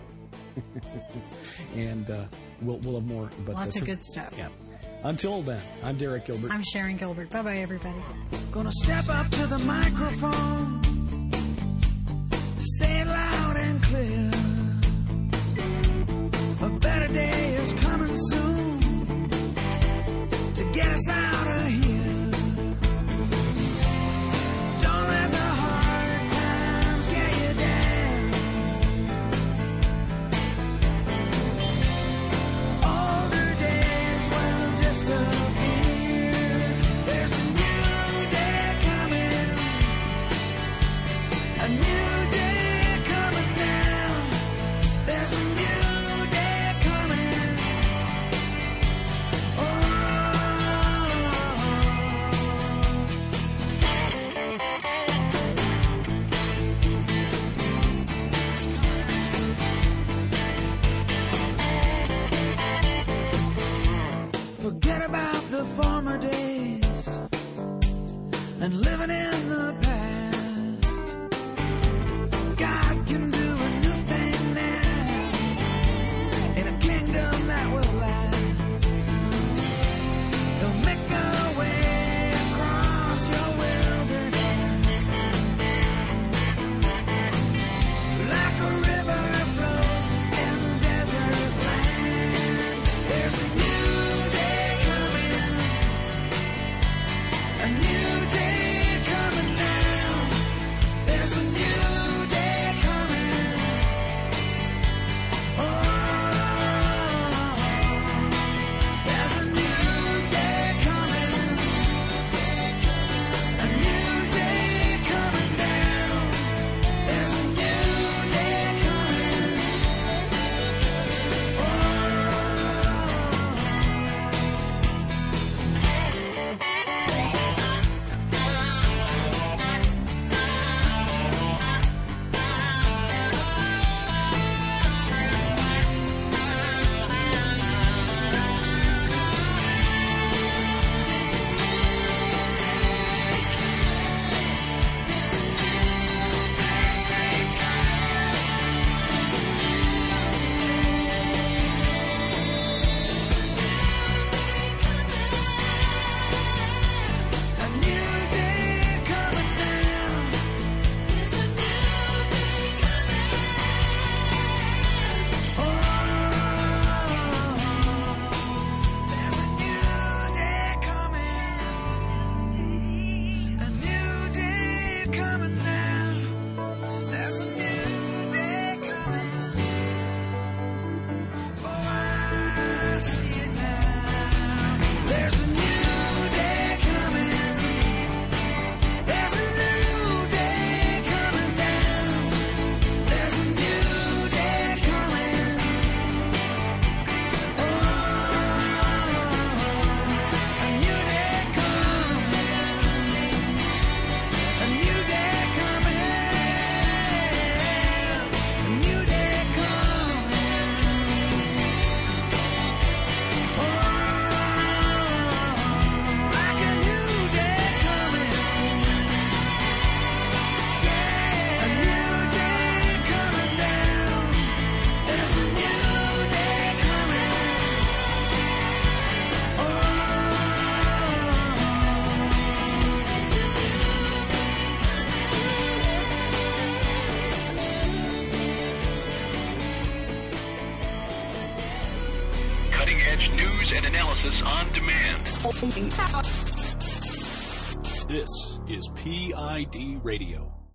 and uh, we'll, we'll have more. But, Lots uh, of good stuff. Yeah. Until then, I'm Derek Gilbert. I'm Sharon Gilbert. Bye-bye, everybody. Gonna step up to the microphone, say it loud and clear. A better day is coming soon to get us out of here. Don't let the hard times get you down. Older days will disappear. There's a new day coming, a new day coming now. There's a new day coming. Oh. Forget about the former days and living in the past. God can do a new thing now in a kingdom that and analysis on demand. This is P I D Radio.